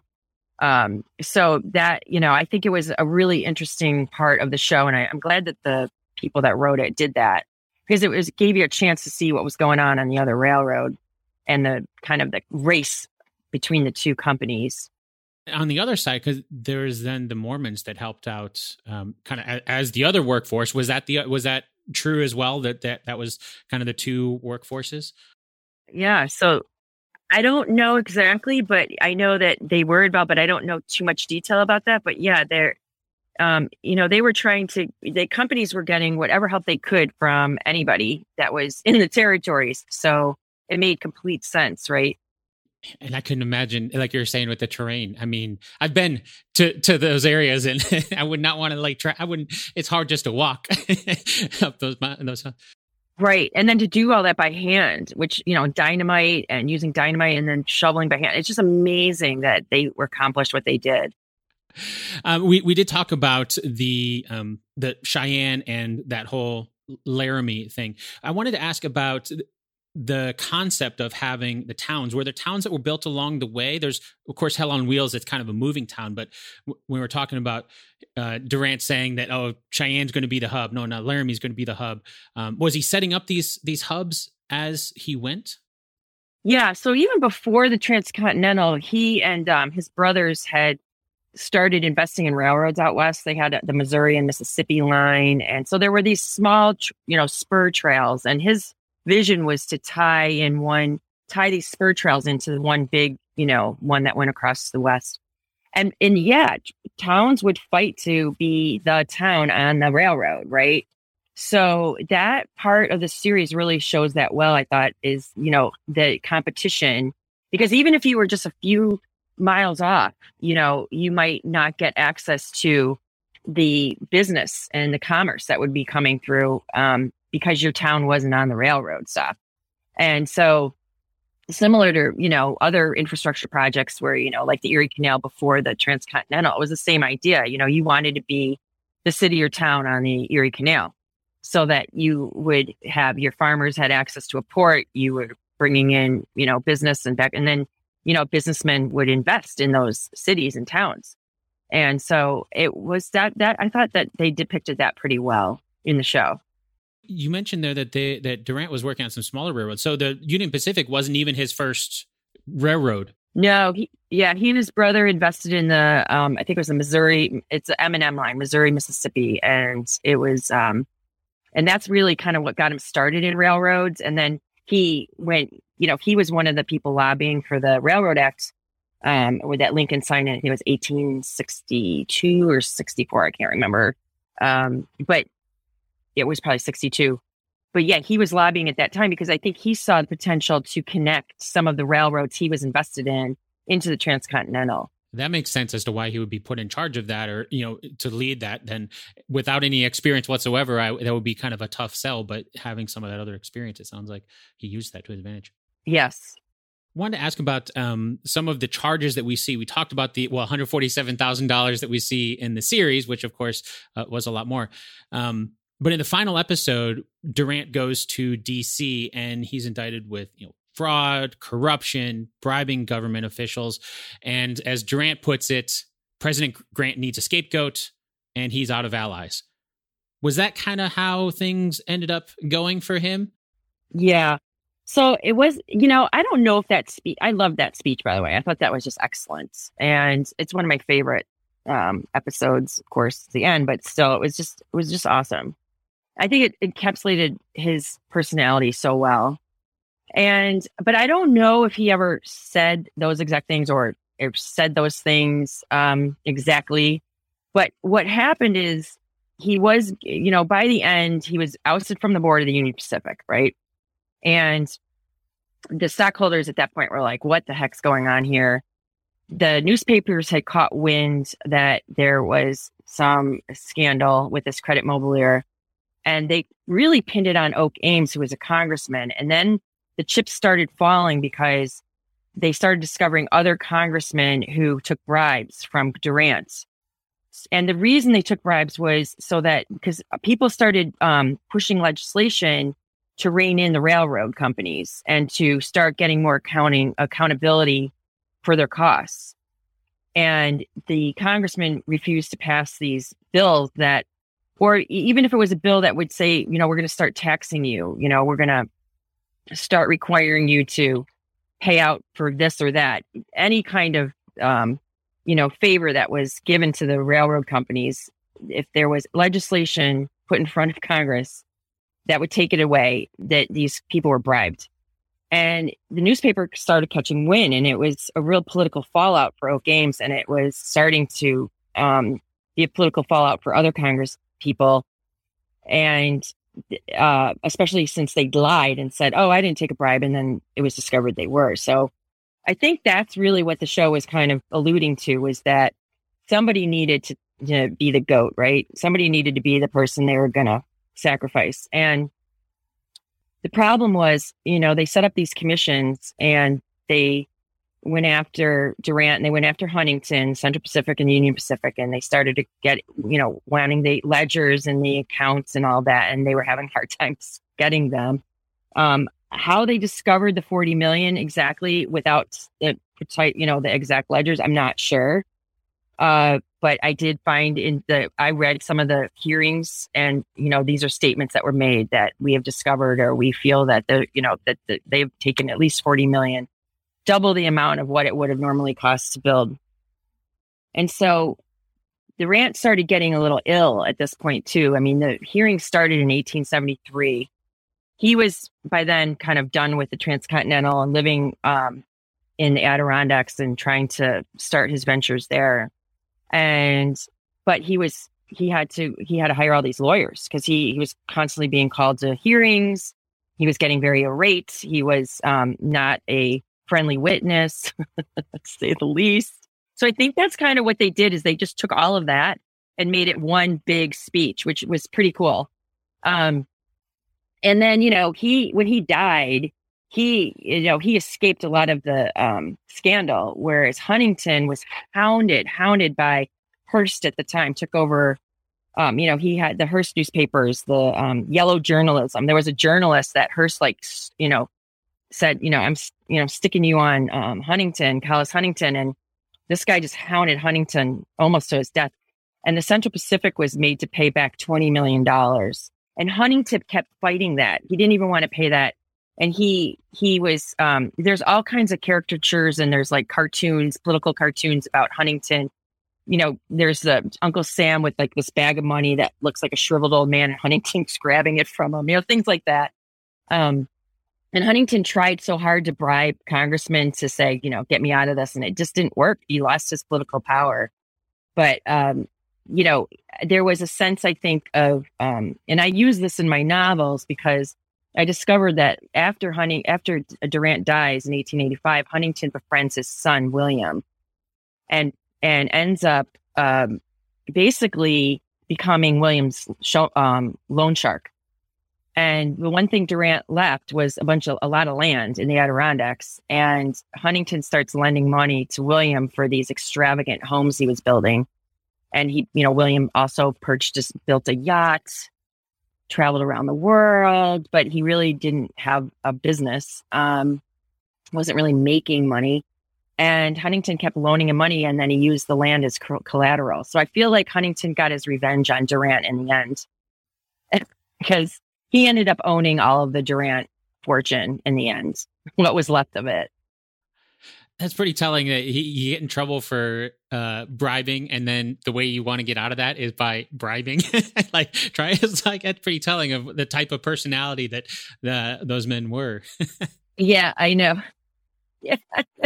So that, I think it was a really interesting part of the show. And I'm glad that the people that wrote it did that, because it gave you a chance to see what was going on the other railroad and the kind of the race between the two companies. On the other side, because there's then the Mormons that helped out kind of as the other workforce. Was that true as well? That was kind of the two workforces? Yeah. So I don't know exactly, but I know that they worried about, but I don't know too much detail about that. But yeah, they were the companies were getting whatever help they could from anybody that was in the territories. So it made complete sense, right? And I couldn't imagine, like you're saying, with the terrain. I mean, I've been to those areas, and I would not want to try. It's hard just to walk up those mountains. Right. And then to do all that by hand, which, dynamite and using dynamite and then shoveling by hand. It's just amazing that they accomplished what they did. We did talk about the Cheyenne and that whole Laramie thing. I wanted to ask about the concept of having the towns. Were there towns that were built along the way? There's, of course, Hell on Wheels. It's kind of a moving town, but when we're talking about Durant saying that, Cheyenne's going to be the hub. No, Laramie's going to be the hub. Was he setting up these hubs as he went? Yeah. So even before the Transcontinental, he and his brothers had started investing in railroads out west. They had the Missouri and Mississippi line. And so there were these small, spur trails, and his vision was to tie these spur trails into one big, one that went across the west. And yeah, towns would fight to be the town on the railroad, right? So that part of the series really shows that well, I thought, is, the competition, because even if you were just a few miles off, you might not get access to the business and the commerce that would be coming through, because your town wasn't on the railroad stuff. And so similar to, other infrastructure projects where, like the Erie Canal before the Transcontinental, it was the same idea. You wanted to be the city or town on the Erie Canal so that you would have your farmers had access to a port. You were bringing in, business and back, and then, businessmen would invest in those cities and towns. And so it was that I thought that they depicted that pretty well in the show. You mentioned there that Durant was working on some smaller railroads. So the Union Pacific wasn't even his first railroad. No, he and his brother invested in the, I think it was the Missouri, it's the M&M line, Missouri, Mississippi. And it was, and that's really kind of what got him started in railroads. And then he went, he was one of the people lobbying for the Railroad Act, with that Lincoln signed in, I think it was 1862 or 64, I can't remember. But it was probably 62. But yeah, he was lobbying at that time because I think he saw the potential to connect some of the railroads he was invested in into the Transcontinental. That makes sense as to why he would be put in charge of that, or, to lead that. Then without any experience whatsoever, that would be kind of a tough sell. But having some of that other experience, it sounds like he used that to his advantage. Yes. Wanted to ask about some of the charges that we see. We talked about the $147,000 that we see in the series, which of course was a lot more. But in the final episode, Durant goes to DC and he's indicted with fraud, corruption, bribing government officials. And as Durant puts it, President Grant needs a scapegoat and he's out of allies. Was that kind of how things ended up going for him? Yeah. So it was, I don't know if that speech, I love that speech, by the way. I thought that was just excellent. And it's one of my favorite episodes, of course, at the end, but still, it was just awesome. I think it encapsulated his personality so well. But I don't know if he ever said those exact things or said those things exactly. But what happened is he was, by the end, he was ousted from the board of the Union Pacific, right? And the stockholders at that point were like, what the heck's going on here? The newspapers had caught wind that there was some scandal with this Credit Mobilier, and they really pinned it on Oak Ames, who was a congressman. And then the chips started falling because they started discovering other congressmen who took bribes from Durant. And the reason they took bribes was because people started pushing legislation to rein in the railroad companies and to start getting more accountability for their costs. And the congressman refused to pass these bills or even if it was a bill that would say, we're going to start taxing you, we're going to start requiring you to pay out for this or that, any kind of, favor that was given to the railroad companies. If there was legislation put in front of Congress that would take it away, that these people were bribed. And the newspaper started catching wind, and it was a real political fallout for Oak Ames, and it was starting to be a political fallout for other Congress people. And especially since they lied and said, oh, I didn't take a bribe. And then it was discovered they were. So I think that's really what the show was kind of alluding to, was that somebody needed to be the goat, right? Somebody needed to be the person they were going to sacrifice. And the problem was, they set up these commissions and they went after Durant and they went after Huntington, Central Pacific and Union Pacific. And they started to get, wanting the ledgers and the accounts and all that. And they were having hard times getting them. How they discovered the 40 million exactly without the exact ledgers, I'm not sure. But I did find I read some of the hearings, and, these are statements that were made that we have discovered, or we feel that they've taken at least 40 million, double the amount of what it would have normally cost to build. And so Durant started getting a little ill at this point too. I mean, the hearing started in 1873. He was by then kind of done with the transcontinental and living in the Adirondacks and trying to start his ventures there. But he had to hire all these lawyers because he was constantly being called to hearings. He was getting very irate. He was not a friendly witness, to say the least. So I think that's kind of what they did, is they just took all of that and made it one big speech, which was pretty cool. And then, when he died, he escaped a lot of the scandal, whereas Huntington was hounded by Hearst at the time, took over. He had the Hearst newspapers, the yellow journalism. There was a journalist that Hearst said, I'm sticking you on Huntington, Collis Huntington. And this guy just hounded Huntington almost to his death. And the Central Pacific was made to pay back $20 million. And Huntington kept fighting that. He didn't even want to pay that. And he was, there's all kinds of caricatures, and there's like cartoons, political cartoons about Huntington. There's the Uncle Sam with like this bag of money that looks like a shriveled old man, and Huntington's grabbing it from him, things like that. And Huntington tried so hard to bribe congressmen to say, get me out of this. And it just didn't work. He lost his political power. But, there was a sense, I think, of, and I use this in my novels because I discovered that after Durant dies in 1885, Huntington befriends his son, William, and ends up basically becoming William's loan shark. And the one thing Durant left was a lot of land in the Adirondacks, and Huntington starts lending money to William for these extravagant homes he was building. And William also built a yacht, traveled around the world, but he really didn't have a business. wasn't really making money. And Huntington kept loaning him money, and then he used the land as collateral. So I feel like Huntington got his revenge on Durant in the end, because he ended up owning all of the Durant fortune in the end, what was left of it. That's pretty telling that you get in trouble for bribing, and then the way you want to get out of that is by bribing. It's like that's pretty telling of the type of personality that those men were. Yeah, I know. Yeah.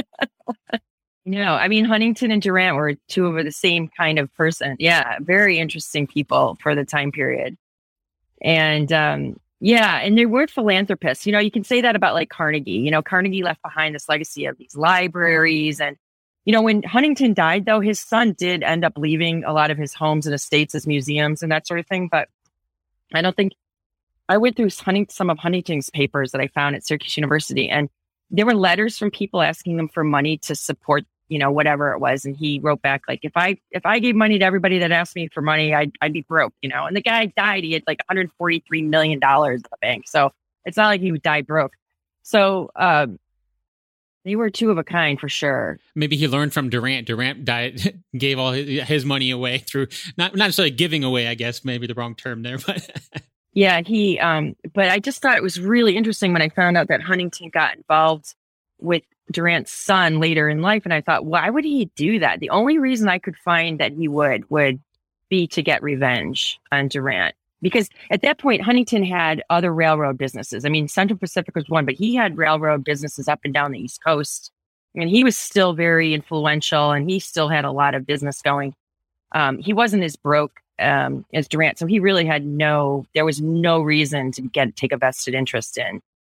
No, I mean, Huntington and Durant were two of the same kind of person. Yeah, very interesting people for the time period. And yeah, and they were philanthropists. You can say that about like Carnegie. Carnegie left behind this legacy of these libraries. And, when Huntington died, though, his son did end up leaving a lot of his homes and estates as museums and that sort of thing. But I don't think I went through some of Huntington's papers that I found at Syracuse University, and there were letters from people asking them for money to support, whatever it was. And he wrote back, like, if I gave money to everybody that asked me for money, I'd be broke, And the guy died. He had like $143 million in the bank. So it's not like he would die broke. So they were two of a kind for sure. Maybe he learned from Durant. Durant died, gave all his money away through, not necessarily giving away, I guess, maybe the wrong term there, but... Yeah, but I just thought it was really interesting when I found out that Huntington got involved with Durant's son later in life. And I thought, why would he do that? The only reason I could find that he would be to get revenge on Durant. Because at that point, Huntington had other railroad businesses. I mean, Central Pacific was one, but he had railroad businesses up and down the East Coast. And he was still very influential, and he still had a lot of business going. He wasn't as broke as Durant. So he really there was no reason to take a vested interest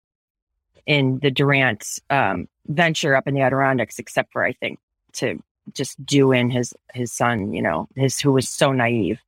in the Durant venture up in the Adirondacks, except for, I think, to just do in his son, who was so naive.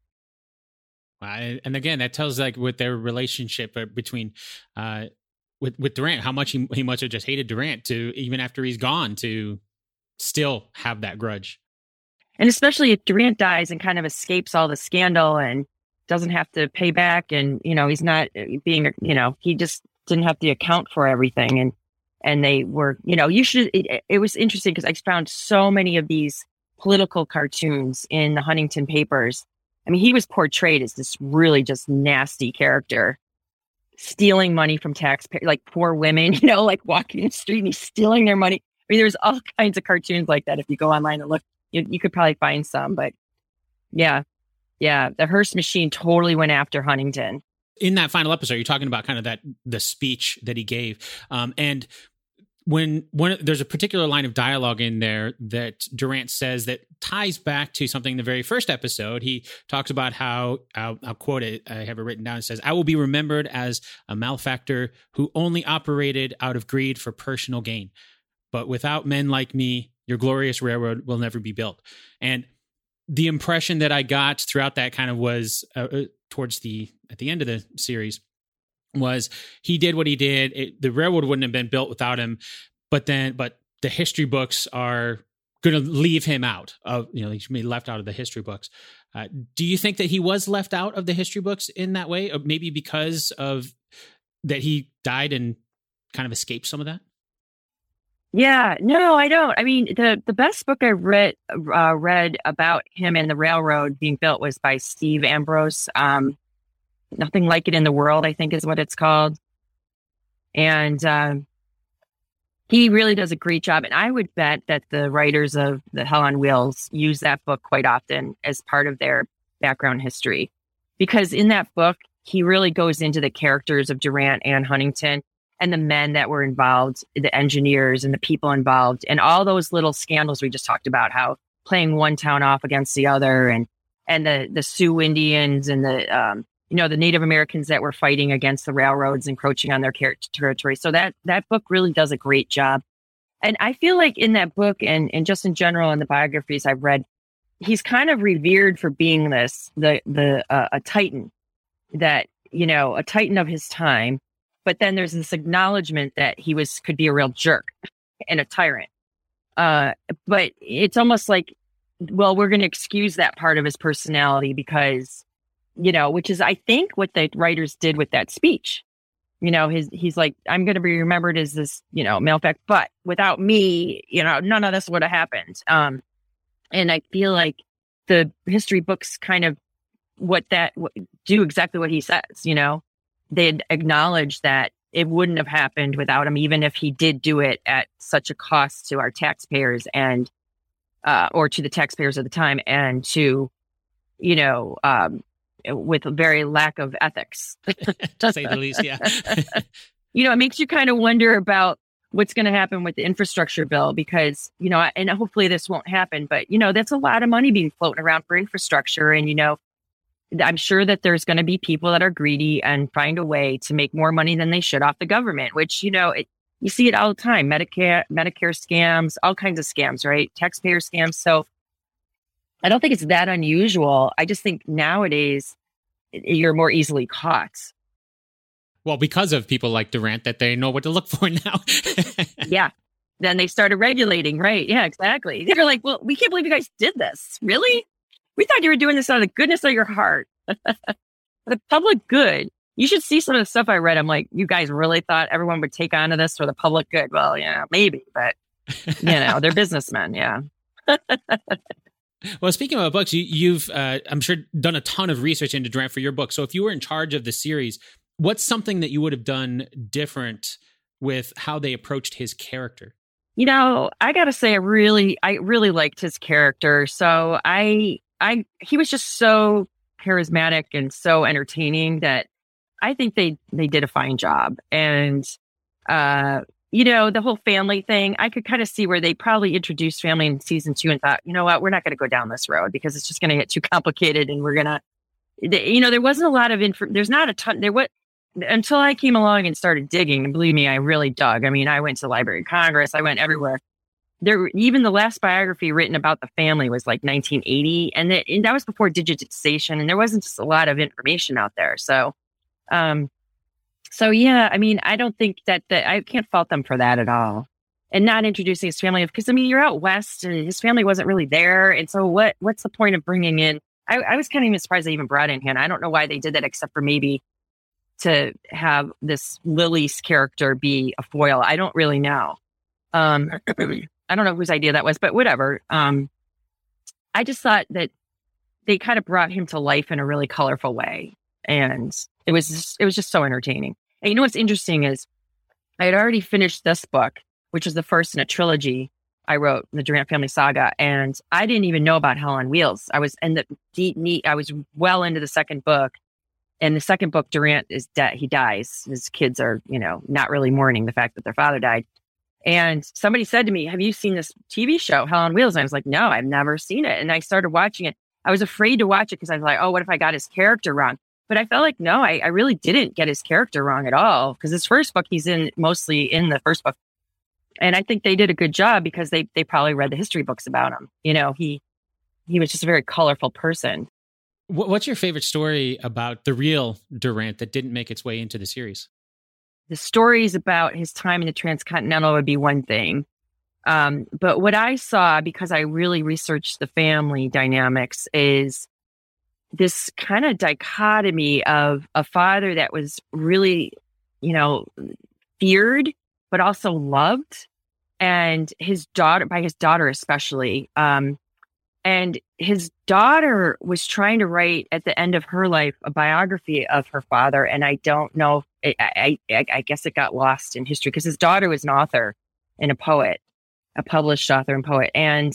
And again, that tells like with their relationship between with Durant, how much he must have just hated Durant to, even after he's gone, to still have that grudge. And especially if Durant dies and kind of escapes all the scandal and doesn't have to pay back, and, he's not being, he just didn't have to account for everything. And they were, it was interesting because I found so many of these political cartoons in the Huntington papers. I mean, he was portrayed as this really just nasty character, stealing money from taxpayers, like poor women, like walking the street and he's stealing their money. I mean, there's all kinds of cartoons like that. If you go online and look, you could probably find some, but yeah, the Hearst machine totally went after Huntington. In that final episode, you're talking about kind of the speech that he gave. And there's a particular line of dialogue in there that Durant says that ties back to something in the very first episode. He talks about how, I'll quote it, I have it written down. It says, "I will be remembered as a malefactor who only operated out of greed for personal gain. But without men like me, your glorious railroad will never be built." And the impression that I got throughout that kind of was at the end of the series was he did what he did. The railroad wouldn't have been built without him, but the history books are going to leave him out of, he should be left out of the history books. Do you think that he was left out of the history books in that way? Or maybe because of that he died and kind of escaped some of that? Yeah, no, I don't. I mean, the best book I read about him and the railroad being built was by Steve Ambrose. Nothing Like It in the World, I think is what it's called. And he really does a great job. And I would bet that the writers of The Hell on Wheels use that book quite often as part of their background history. Because in that book, he really goes into the characters of Durant and Huntington, and the men that were involved, the engineers and the people involved, and all those little scandals we just talked about, how playing one town off against the other, and the Sioux Indians and the Native Americans that were fighting against the railroads, encroaching on their territory. So that book really does a great job. And I feel like in that book and just in general in the biographies I've read, he's kind of revered for being a titan, that, a titan of his time. But then there's this acknowledgement that he could be a real jerk and a tyrant. But it's almost like, well, we're going to excuse that part of his personality because, which is, I think, what the writers did with that speech. he's like, I'm going to be remembered as this, male fact, but without me, none of this would have happened. And I feel like the history books kind of do exactly what he says, they'd acknowledge that it wouldn't have happened without him, even if he did do it at such a cost to our taxpayers and, or to the taxpayers of the time and to, with a very lack of ethics. To say the least, yeah. It makes you kind of wonder about what's going to happen with the infrastructure bill because, and hopefully this won't happen, but, that's a lot of money being floating around for infrastructure. And, I'm sure that there's going to be people that are greedy and find a way to make more money than they should off the government, which, you see it all the time. Medicare scams, all kinds of scams, right? Taxpayer scams. So I don't think it's that unusual. I just think nowadays you're more easily caught. Well, because of people like Durant that they know what to look for now. Yeah. Then they started regulating, right? Yeah, exactly. They're like, well, we can't believe you guys did this. Really? We thought you were doing this out of the goodness of your heart. The public good. You should see some of the stuff I read. I'm like, you guys really thought everyone would take on to this for the public good? Well, yeah, maybe, but they're businessmen. Yeah. Well, speaking about books, you've, I'm sure, done a ton of research into Durant for your book. So if you were in charge of the series, what's something that you would have done different with how they approached his character? I got to say, I really liked his character. So he was just so charismatic and so entertaining that I think they did a fine job. And, the whole family thing, I could kind of see where they probably introduced family in season 2 and thought, you know what, we're not going to go down this road because it's just going to get too complicated. And we're going to, there wasn't a lot of there's not a ton until I came along and started digging. And believe me, I really dug. I mean, I went to the Library of Congress. I went everywhere. Even the last biography written about the family was like 1980. And that was before digitization. And there wasn't just a lot of information out there. So yeah, I mean, I don't think that I can't fault them for that at all. And not introducing his family because, I mean, you're out west and his family wasn't really there. And so what's the point of bringing in, I was kind of even surprised they even brought in Hannah. I don't know why they did that except for maybe to have this Lily's character be a foil. I don't really know. I don't know whose idea that was, but whatever. I just thought that they kind of brought him to life in a really colorful way. And it was just so entertaining. And what's interesting is I had already finished this book, which was the first in a trilogy I wrote, the Durant Family Saga. And I didn't even know about Hell on Wheels. I was in I was well into the second book. And the second book, Durant is dead. He dies. His kids are, not really mourning the fact that their father died. And somebody said to me, have you seen this TV show, Hell on Wheels? And I was like, no, I've never seen it. And I started watching it. I was afraid to watch it because I was like, oh, what if I got his character wrong? But I felt like, no, I really didn't get his character wrong at all. Because his first book, he's mostly in the first book. And I think they did a good job because they probably read the history books about him. He was just a very colorful person. What's your favorite story about the real Durant that didn't make its way into the series? The stories about his time in the Transcontinental would be one thing. But what I saw, because I really researched the family dynamics, is this kind of dichotomy of a father that was really, feared, but also loved, and his daughter especially. And his daughter was trying to write at the end of her life a biography of her father. And I don't know, I guess it got lost in history because his daughter was an author and a poet, a published author and poet. And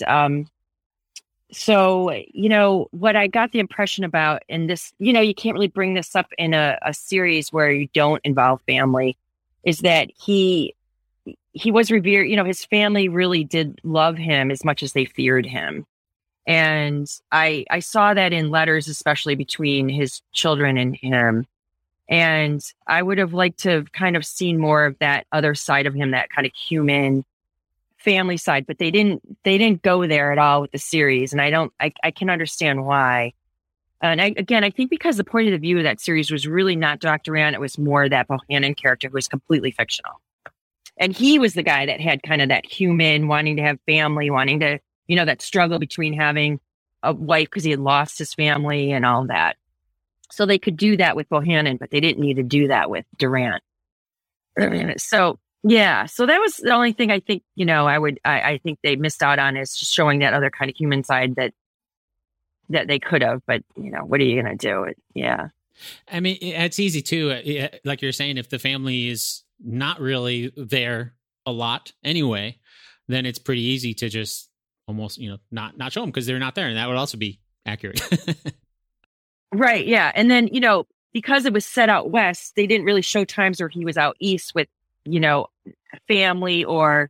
so, what I got the impression about in this, you can't really bring this up in a series where you don't involve family, is that he was revered. His family really did love him as much as they feared him. And I saw that in letters, especially between his children and him. And I would have liked to have kind of seen more of that other side of him, that kind of human family side, but they didn't go there at all with the series. And I can understand why. And I think because the point of view of that series was really not Dr. Durant, it was more that Bohannon character who was completely fictional. And he was the guy that had kind of that human wanting to have family, wanting to, that struggle between having a wife because he had lost his family and all that. So they could do that with Bohannon, but they didn't need to do that with Durant. So yeah, so that was the only thing I think, I think they missed out on, is just showing that other kind of human side that they could have, but what are you going to do? Yeah. I mean, it's easy too. Like you're saying, if the family is not really there a lot anyway, then it's pretty easy to just almost, not show them because they're not there. And that would also be accurate. Right. Yeah. And then, because it was set out west, they didn't really show times where he was out east with, family or,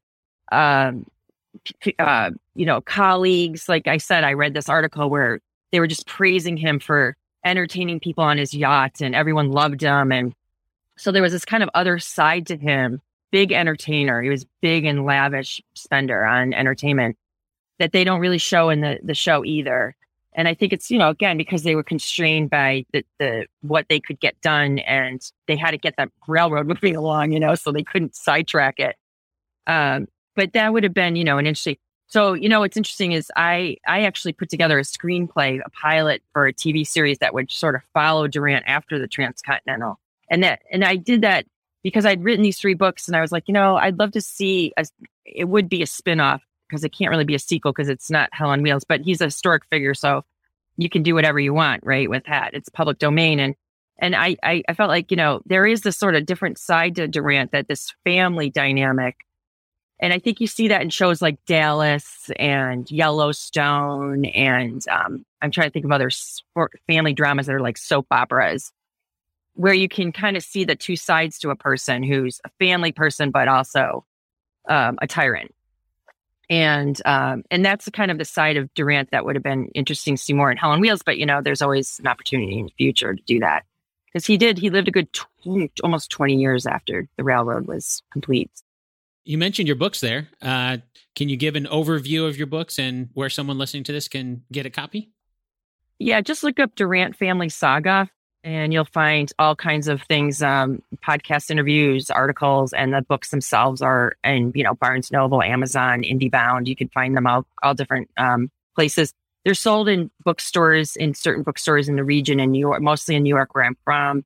colleagues. Like I said, I read this article where they were just praising him for entertaining people on his yacht, and everyone loved him. And so there was this kind of other side to him, big entertainer. He was big and lavish spender on entertainment that they don't really show in the show either. And I think it's, again, because they were constrained by the what they could get done, and they had to get that railroad moving along, so they couldn't sidetrack it. But that would have been, an interesting. So, what's interesting is I actually put together a screenplay, a pilot for a TV series that would sort of follow Durant after the Transcontinental. And I did that because I'd written these 3 books, and I was like, I'd love to see it would be a spinoff, because it can't really be a sequel because it's not Hell on Wheels, but he's a historic figure. So you can do whatever you want, right, with that. It's public domain. And I felt like, there is this sort of different side to Durant, that this family dynamic. And I think you see that in shows like Dallas and Yellowstone. And I'm trying to think of other family dramas that are like soap operas, where you can kind of see the two sides to a person who's a family person, but also a tyrant. And that's kind of the side of Durant that would have been interesting to see more in Hell on Wheels. But, there's always an opportunity in the future to do that. Because he lived a good almost 20 years after the railroad was complete. You mentioned your books there. Can you give an overview of your books and where someone listening to this can get a copy? Yeah, just look up Durant Family Saga, and you'll find all kinds of things, podcast interviews, articles, and the books themselves are in, Barnes & Noble, Amazon, IndieBound. You can find them all different places. They're sold in bookstores, in certain bookstores in the region in New York, mostly in New York where I'm from.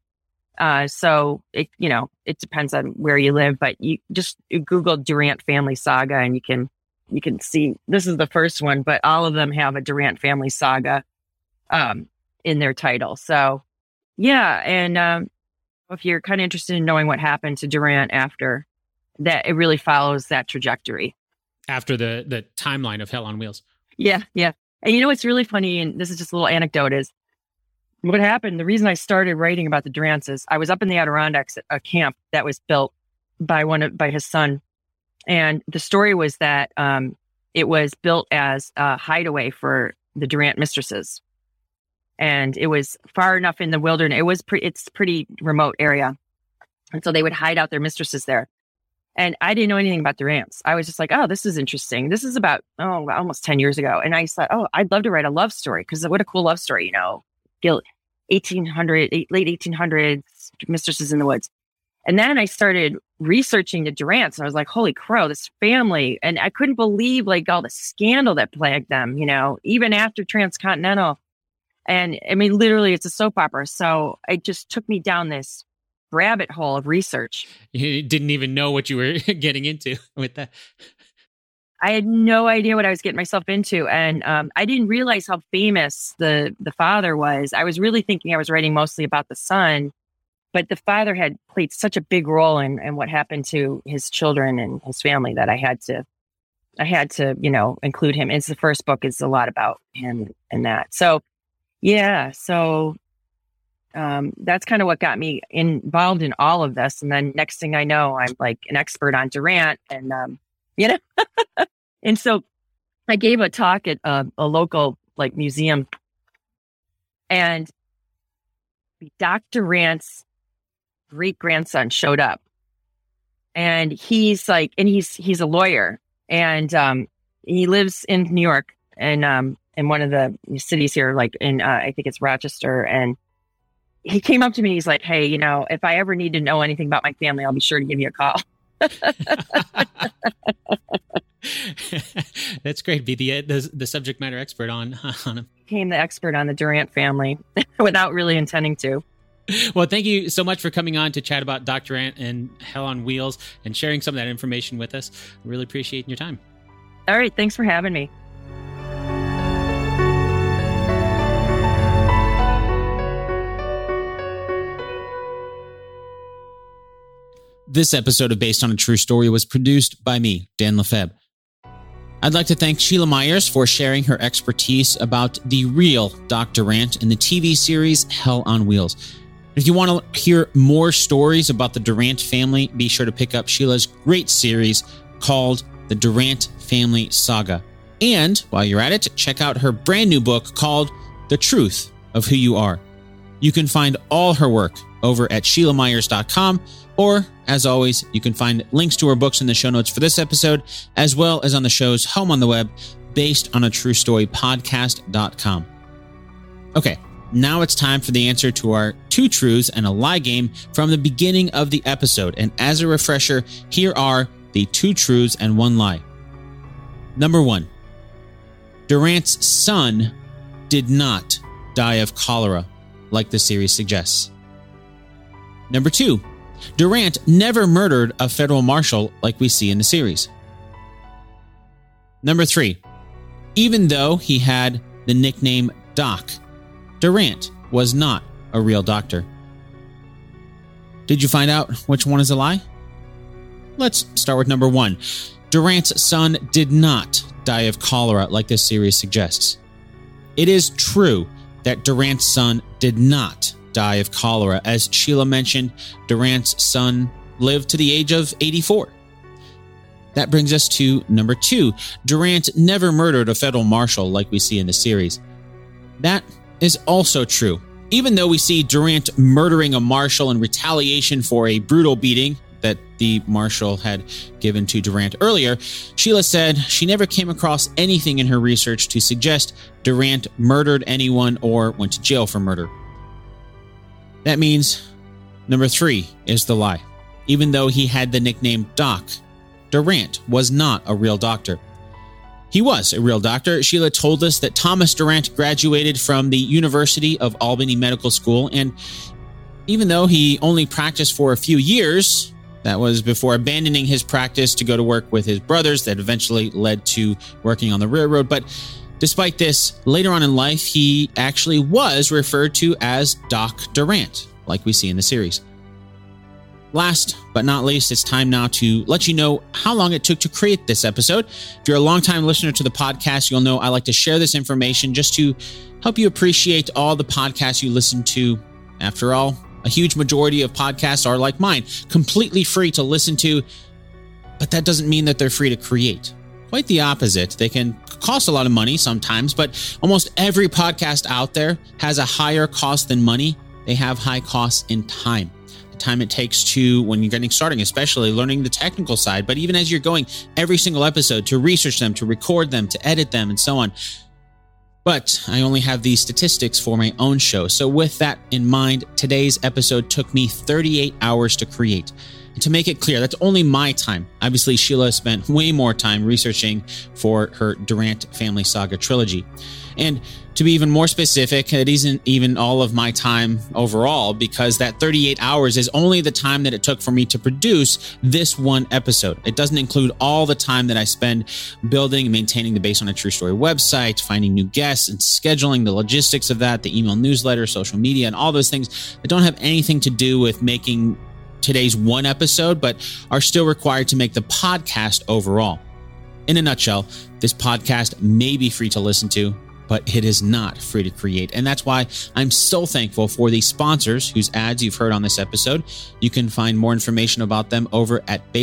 So it depends on where you live, but you just Google Durant Family Saga, and you can see, this is the first one, but all of them have a Durant Family Saga in their title. So yeah. And if you're kind of interested in knowing what happened to Durant after that, it really follows that trajectory. After the timeline of Hell on Wheels. Yeah. Yeah. And what's really funny, and this is just a little anecdote, is what happened. The reason I started writing about the Durants is I was up in the Adirondacks at a camp that was built by his son. And the story was that it was built as a hideaway for the Durant mistresses. And it was far enough in the wilderness. It's a pretty remote area. And so they would hide out their mistresses there. And I didn't know anything about Durants. I was just like, oh, this is interesting. This is about, almost 10 years ago. And I thought, I'd love to write a love story, because what a cool love story, late 1800s, mistresses in the woods. And then I started researching the Durants, and I was like, holy crow, this family. And I couldn't believe all the scandal that plagued them, even after Transcontinental. And I mean, literally, it's a soap opera. So it just took me down this rabbit hole of research. You didn't even know what you were getting into with that. I had no idea what I was getting myself into. And I didn't realize how famous the father was. I was really thinking I was writing mostly about the son, but the father had played such a big role in what happened to his children and his family that I had to, include him. It's the first book is a lot about him and that. So, yeah. So that's kind of what got me involved in all of this. And then next thing I know, I'm like an expert on Durant, and, and so I gave a talk at a local museum, and Dr. Durant's great grandson showed up, and he's a lawyer, and he lives in New York, and in one of the cities here, I think it's Rochester. And he came up to me. He's like, hey, if I ever need to know anything about my family, I'll be sure to give you a call. That's great. Be the subject matter expert on him. Became the expert on the Durant family without really intending to. Well, thank you so much for coming on to chat about Dr. Ant and Hell on Wheels and sharing some of that information with us. I really appreciate your time. All right. Thanks for having me. This episode of Based on a True Story was produced by me, Dan Lefebvre. I'd like to thank Sheila Myers for sharing her expertise about the real Dr. Ant in the TV series Hell on Wheels. If you want to hear more stories about the Durant family, be sure to pick up Sheila's great series called The Durant Family Saga. And while you're at it, check out her brand new book called The Truth of Who You Are. You can find all her work over at SheilaMyers.com, or, as always, you can find links to her books in the show notes for this episode, as well as on the show's home on the web, basedonatruestorypodcast.com. Okay, now it's time for the answer to our 2 truths and a lie game from the beginning of the episode. And as a refresher, here are the 2 truths and 1 lie. Number 1, Durant's son did not die of cholera, like the series suggests. Number 2, Durant never murdered a federal marshal like we see in the series. Number 3, even though he had the nickname Doc, Durant was not a real doctor. Did you find out which one is a lie? Let's start with number 1. Durant's son did not die of cholera like this series suggests. It is true that Durant's son did not die of cholera. As Sheila mentioned, Durant's son lived to the age of 84. That brings us to number 2. Durant never murdered a federal marshal like we see in the series. That is also true. Even though we see Durant murdering a marshal in retaliation for a brutal beating that the marshal had given to Durant earlier, Sheila said she never came across anything in her research to suggest Durant murdered anyone or went to jail for murder. That means number 3 is the lie. Even though he had the nickname Doc, Durant was not a real doctor. He was a real doctor. Sheila told us that Thomas Durant graduated from the University of Albany Medical School, and even though he only practiced for a few years, that was before abandoning his practice to go to work with his brothers that eventually led to working on the railroad. But despite this, later on in life, he actually was referred to as Doc Durant, like we see in the series. Last but not least, it's time now to let you know how long it took to create this episode. If you're a longtime listener to the podcast, you'll know I like to share this information just to help you appreciate all the podcasts you listen to. After all, a huge majority of podcasts are like mine, completely free to listen to, but that doesn't mean that they're free to create. Quite the opposite. They can cost a lot of money sometimes, but almost every podcast out there has a higher cost than money. They have high costs in time. The time it takes to, when you're getting started, especially learning the technical side, but even as you're going every single episode to research them, to record them, to edit them, and so on. But I only have these statistics for my own show. So with that in mind, today's episode took me 38 hours to create. And to make it clear, that's only my time. Obviously, Sheila spent way more time researching for her Durant Family Saga trilogy. And to be even more specific, it isn't even all of my time overall, because that 38 hours is only the time that it took for me to produce this one episode. It doesn't include all the time that I spend building and maintaining the Based on a True Story website, finding new guests and scheduling the logistics of that, the email newsletter, social media, and all those things that don't have anything to do with making today's one episode, but are still required to make the podcast overall. In a nutshell, this podcast may be free to listen to, but it is not free to create. And that's why I'm so thankful for the sponsors whose ads you've heard on this episode. You can find more information about them over at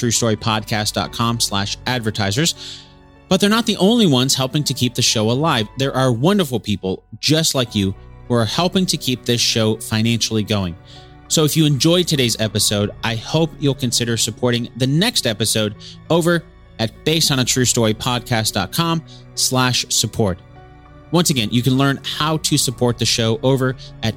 basedonatruestorypodcast.com/advertisers. But they're not the only ones helping to keep the show alive. There are wonderful people just like you who are helping to keep this show financially going. So if you enjoyed today's episode, I hope you'll consider supporting the next episode over at basedonatruestorypodcast.com/support. Once again, you can learn how to support the show over at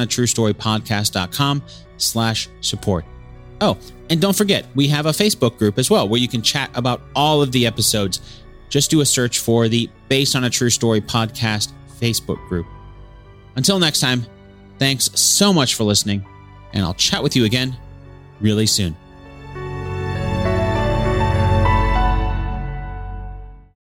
basedonatruestorypodcast.com/support. Oh, and don't forget, we have a Facebook group as well, where you can chat about all of the episodes. Just do a search for the Based on a True Story podcast Facebook group. Until next time, Thanks so much for listening, and I'll chat with you again really soon.